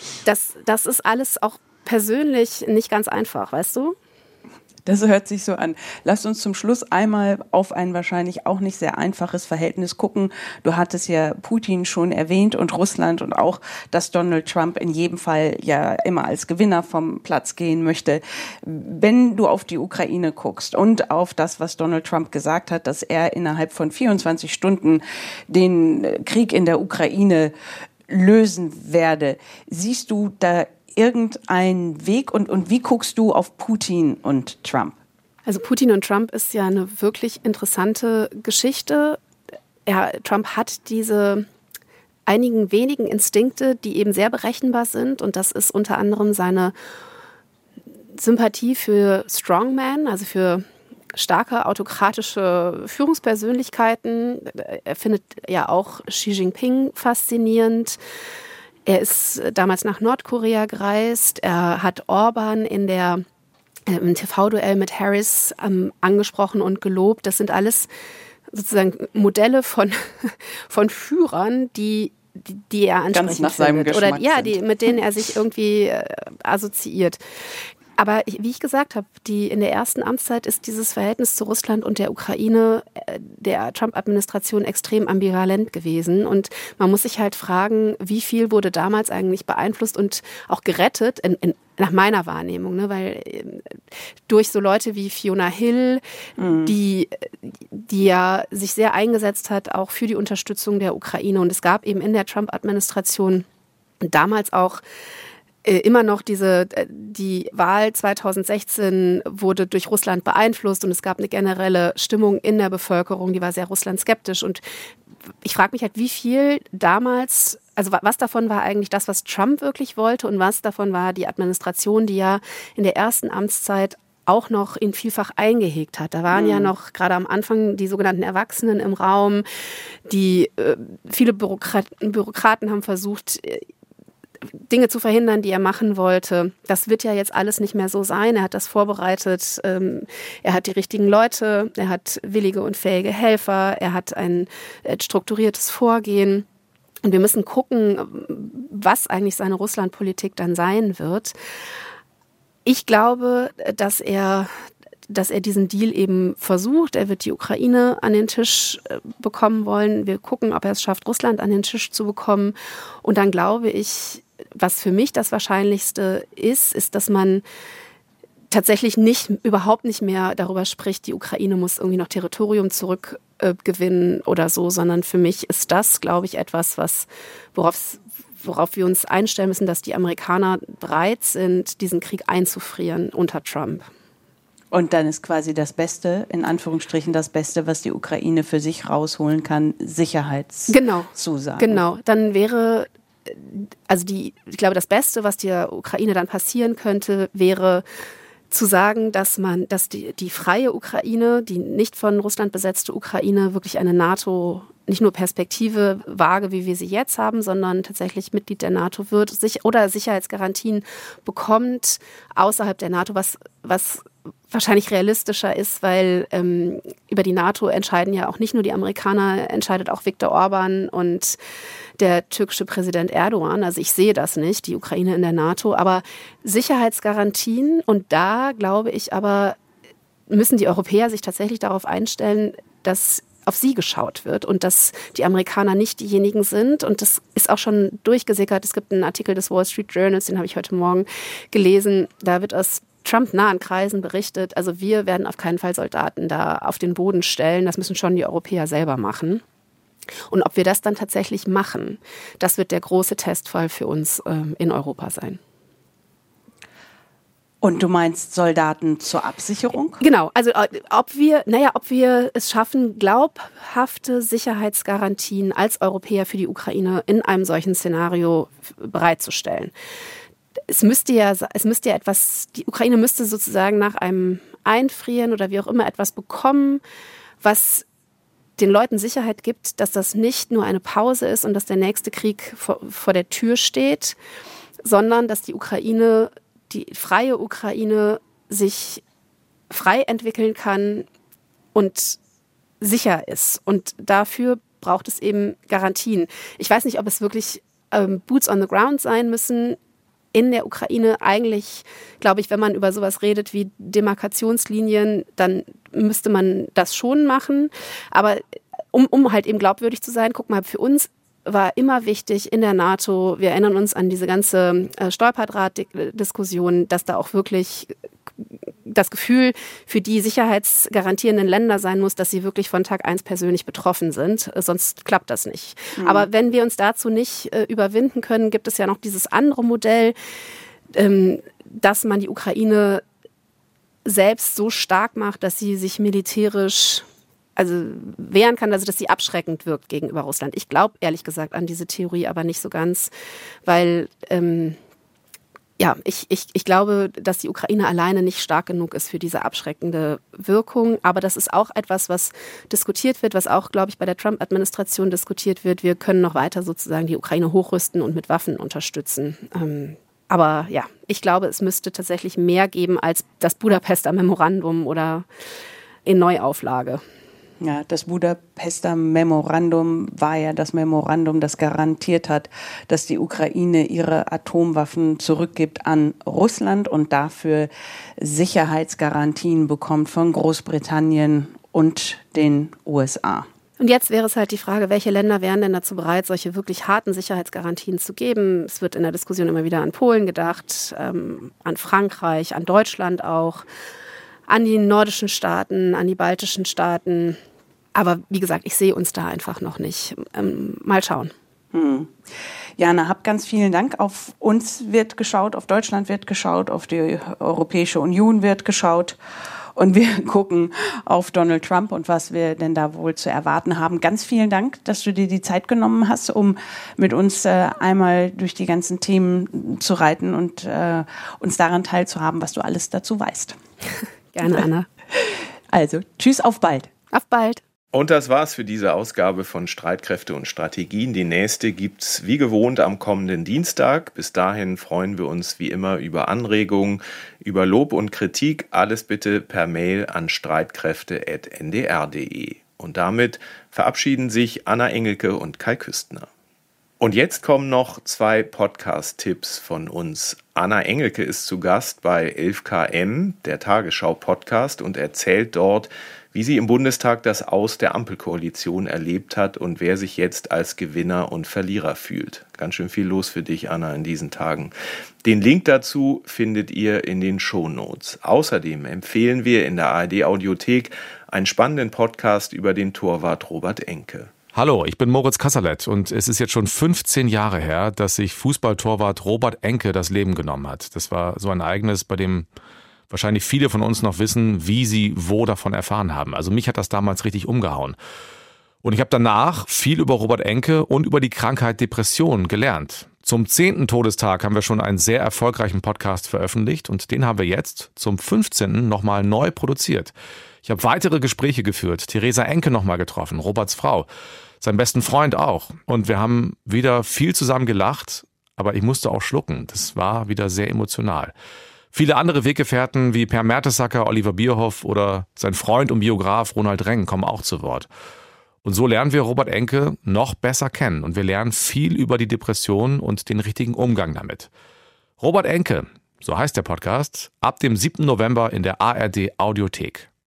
Das ist alles auch persönlich nicht ganz einfach, weißt du? Das hört sich so an. Lasst uns zum Schluss einmal auf ein wahrscheinlich auch nicht sehr einfaches Verhältnis gucken. Du hattest ja Putin schon erwähnt und Russland und auch, dass Donald Trump in jedem Fall ja immer als Gewinner vom Platz gehen möchte. Wenn du auf die Ukraine guckst und auf das, was Donald Trump gesagt hat, dass er innerhalb von 24 Stunden den Krieg in der Ukraine lösen werde, siehst du da irgendein Weg und wie guckst du auf Putin und Trump? Also Putin und Trump ist ja eine wirklich interessante Geschichte. Trump hat diese einigen wenigen Instinkte, die eben sehr berechenbar sind und das ist unter anderem seine Sympathie für Strongmen, also für starke autokratische Führungspersönlichkeiten. Er findet ja auch Xi Jinping faszinierend. Er ist damals nach Nordkorea gereist. Er hat Orban im TV-Duell mit Harris angesprochen und gelobt. Das sind alles sozusagen Modelle von Führern, die er ansprechen ganz nach seinem Geschmack oder mit denen er sich irgendwie assoziiert. Aber wie ich gesagt habe, in der ersten Amtszeit ist dieses Verhältnis zu Russland und der Ukraine der Trump-Administration extrem ambivalent gewesen. Und man muss sich halt fragen, wie viel wurde damals eigentlich beeinflusst und auch gerettet, nach meiner Wahrnehmung, ne? Weil durch so Leute wie Fiona Hill, die ja sich sehr eingesetzt hat, auch für die Unterstützung der Ukraine. Und es gab eben in der Trump-Administration damals auch immer noch die Wahl 2016 wurde durch Russland beeinflusst und es gab eine generelle Stimmung in der Bevölkerung, die war sehr russlandskeptisch. Und ich frage mich halt, wie viel damals, also was davon war eigentlich das, was Trump wirklich wollte und was davon war die Administration, die ja in der ersten Amtszeit auch noch ihn vielfach eingehegt hat. Da waren ja noch gerade am Anfang die sogenannten Erwachsenen im Raum, viele Bürokraten haben versucht, Dinge zu verhindern, die er machen wollte. Das wird ja jetzt alles nicht mehr so sein. Er hat das vorbereitet. Er hat die richtigen Leute. Er hat willige und fähige Helfer. Er hat ein strukturiertes Vorgehen. Und wir müssen gucken, was eigentlich seine Russlandpolitik dann sein wird. Ich glaube, dass er diesen Deal eben versucht. Er wird die Ukraine an den Tisch bekommen wollen. Wir gucken, ob er es schafft, Russland an den Tisch zu bekommen. Und dann glaube ich, was für mich das Wahrscheinlichste ist, dass man tatsächlich überhaupt nicht mehr darüber spricht, die Ukraine muss irgendwie noch Territorium zurückgewinnen oder so, sondern für mich ist das, glaube ich, etwas, worauf wir uns einstellen müssen, dass die Amerikaner bereit sind, diesen Krieg einzufrieren unter Trump. Und dann ist quasi das Beste, in Anführungsstrichen das Beste, was die Ukraine für sich rausholen kann, Sicherheitszusagen. Genau, dann wäre, ich glaube, das Beste, was der Ukraine dann passieren könnte, wäre zu sagen, dass die freie Ukraine, die nicht von Russland besetzte Ukraine, wirklich eine NATO, nicht nur Perspektive vage, wie wir sie jetzt haben, sondern tatsächlich Mitglied der NATO wird oder Sicherheitsgarantien bekommt außerhalb der NATO, was wahrscheinlich realistischer ist, weil über die NATO entscheiden ja auch nicht nur die Amerikaner, entscheidet auch Viktor Orban und der türkische Präsident Erdogan. Also ich sehe das nicht, die Ukraine in der NATO, aber Sicherheitsgarantien, und da glaube ich aber, müssen die Europäer sich tatsächlich darauf einstellen, dass auf sie geschaut wird und dass die Amerikaner nicht diejenigen sind. Und das ist auch schon durchgesickert. Es gibt einen Artikel des Wall Street Journals, den habe ich heute Morgen gelesen. Da wird aus Trump-nahen Kreisen berichtet, also wir werden auf keinen Fall Soldaten da auf den Boden stellen. Das müssen schon die Europäer selber machen. Und ob wir das dann tatsächlich machen, das wird der große Testfall für uns in Europa sein. Und du meinst Soldaten zur Absicherung? Genau, also ob wir es schaffen, glaubhafte Sicherheitsgarantien als Europäer für die Ukraine in einem solchen Szenario bereitzustellen. Es müsste ja etwas, die Ukraine müsste sozusagen nach einem Einfrieren oder wie auch immer etwas bekommen, was den Leuten Sicherheit gibt, dass das nicht nur eine Pause ist und dass der nächste Krieg vor der Tür steht, sondern dass die freie Ukraine sich frei entwickeln kann und sicher ist. Und dafür braucht es eben Garantien. Ich weiß nicht, ob es wirklich Boots on the ground sein müssen in der Ukraine. Eigentlich, glaube ich, wenn man über sowas redet wie Demarkationslinien, dann müsste man das schon machen. Aber um halt eben glaubwürdig zu sein, guck mal, für uns war immer wichtig in der NATO, wir erinnern uns an diese ganze Stolperdraht-Diskussion, dass da auch wirklich das Gefühl für die sicherheitsgarantierenden Länder sein muss, dass sie wirklich von Tag 1 persönlich betroffen sind. Sonst klappt das nicht. Mhm. Aber wenn wir uns dazu nicht überwinden können, gibt es ja noch dieses andere Modell, dass man die Ukraine selbst so stark macht, dass sie sich militärisch wehren kann, also dass sie abschreckend wirkt gegenüber Russland. Ich glaube ehrlich gesagt an diese Theorie aber nicht so ganz, weil ich glaube, dass die Ukraine alleine nicht stark genug ist für diese abschreckende Wirkung. Aber das ist auch etwas, was diskutiert wird, was auch, glaube ich, bei der Trump-Administration diskutiert wird. Wir können noch weiter sozusagen die Ukraine hochrüsten und mit Waffen unterstützen. Aber ja, ich glaube, es müsste tatsächlich mehr geben als das Budapester Memorandum oder in Neuauflage. Ja, das Budapester Memorandum war ja das Memorandum, das garantiert hat, dass die Ukraine ihre Atomwaffen zurückgibt an Russland und dafür Sicherheitsgarantien bekommt von Großbritannien und den USA. Und jetzt wäre es halt die Frage, welche Länder wären denn dazu bereit, solche wirklich harten Sicherheitsgarantien zu geben? Es wird in der Diskussion immer wieder an Polen gedacht, an Frankreich, an Deutschland auch, an die nordischen Staaten, an die baltischen Staaten. Aber wie gesagt, ich sehe uns da einfach noch nicht. Mal schauen. Jana, hab ganz vielen Dank. Auf uns wird geschaut, auf Deutschland wird geschaut, auf die Europäische Union wird geschaut. Und wir gucken auf Donald Trump und was wir denn da wohl zu erwarten haben. Ganz vielen Dank, dass du dir die Zeit genommen hast, um mit uns einmal durch die ganzen Themen zu reiten und uns daran teilzuhaben, was du alles dazu weißt. Gerne, Anna. Also, tschüss, auf bald. Auf bald. Und das war's für diese Ausgabe von Streitkräfte und Strategien. Die nächste gibt's wie gewohnt am kommenden Dienstag. Bis dahin freuen wir uns wie immer über Anregungen, über Lob und Kritik. Alles bitte per Mail an streitkräfte@ndr.de. Und damit verabschieden sich Anna Engelke und Kai Küstner. Und jetzt kommen noch 2 Podcast-Tipps von uns. Anna Engelke ist zu Gast bei 11KM, der Tagesschau-Podcast, und erzählt dort, wie sie im Bundestag das Aus der Ampelkoalition erlebt hat und wer sich jetzt als Gewinner und Verlierer fühlt. Ganz schön viel los für dich, Anna, in diesen Tagen. Den Link dazu findet ihr in den Shownotes. Außerdem empfehlen wir in der ARD-Audiothek einen spannenden Podcast über den Torwart Robert Enke. Hallo, ich bin Moritz Kasserlet und es ist jetzt schon 15 Jahre her, dass sich Fußballtorwart Robert Enke das Leben genommen hat. Das war so ein Ereignis, bei dem wahrscheinlich viele von uns noch wissen, wie sie wo davon erfahren haben. Also mich hat das damals richtig umgehauen. Und ich habe danach viel über Robert Enke und über die Krankheit Depression gelernt. Zum 10. Todestag haben wir schon einen sehr erfolgreichen Podcast veröffentlicht und den haben wir jetzt zum 15. nochmal neu produziert. Ich habe weitere Gespräche geführt, Theresa Enke nochmal getroffen, Roberts Frau, seinen besten Freund auch. Und wir haben wieder viel zusammen gelacht, aber ich musste auch schlucken. Das war wieder sehr emotional. Viele andere Weggefährten wie Per Mertesacker, Oliver Bierhoff oder sein Freund und Biograf Ronald Reng kommen auch zu Wort. Und so lernen wir Robert Enke noch besser kennen und wir lernen viel über die Depression und den richtigen Umgang damit. Robert Enke, so heißt der Podcast, ab dem 7. November in der ARD Audiothek.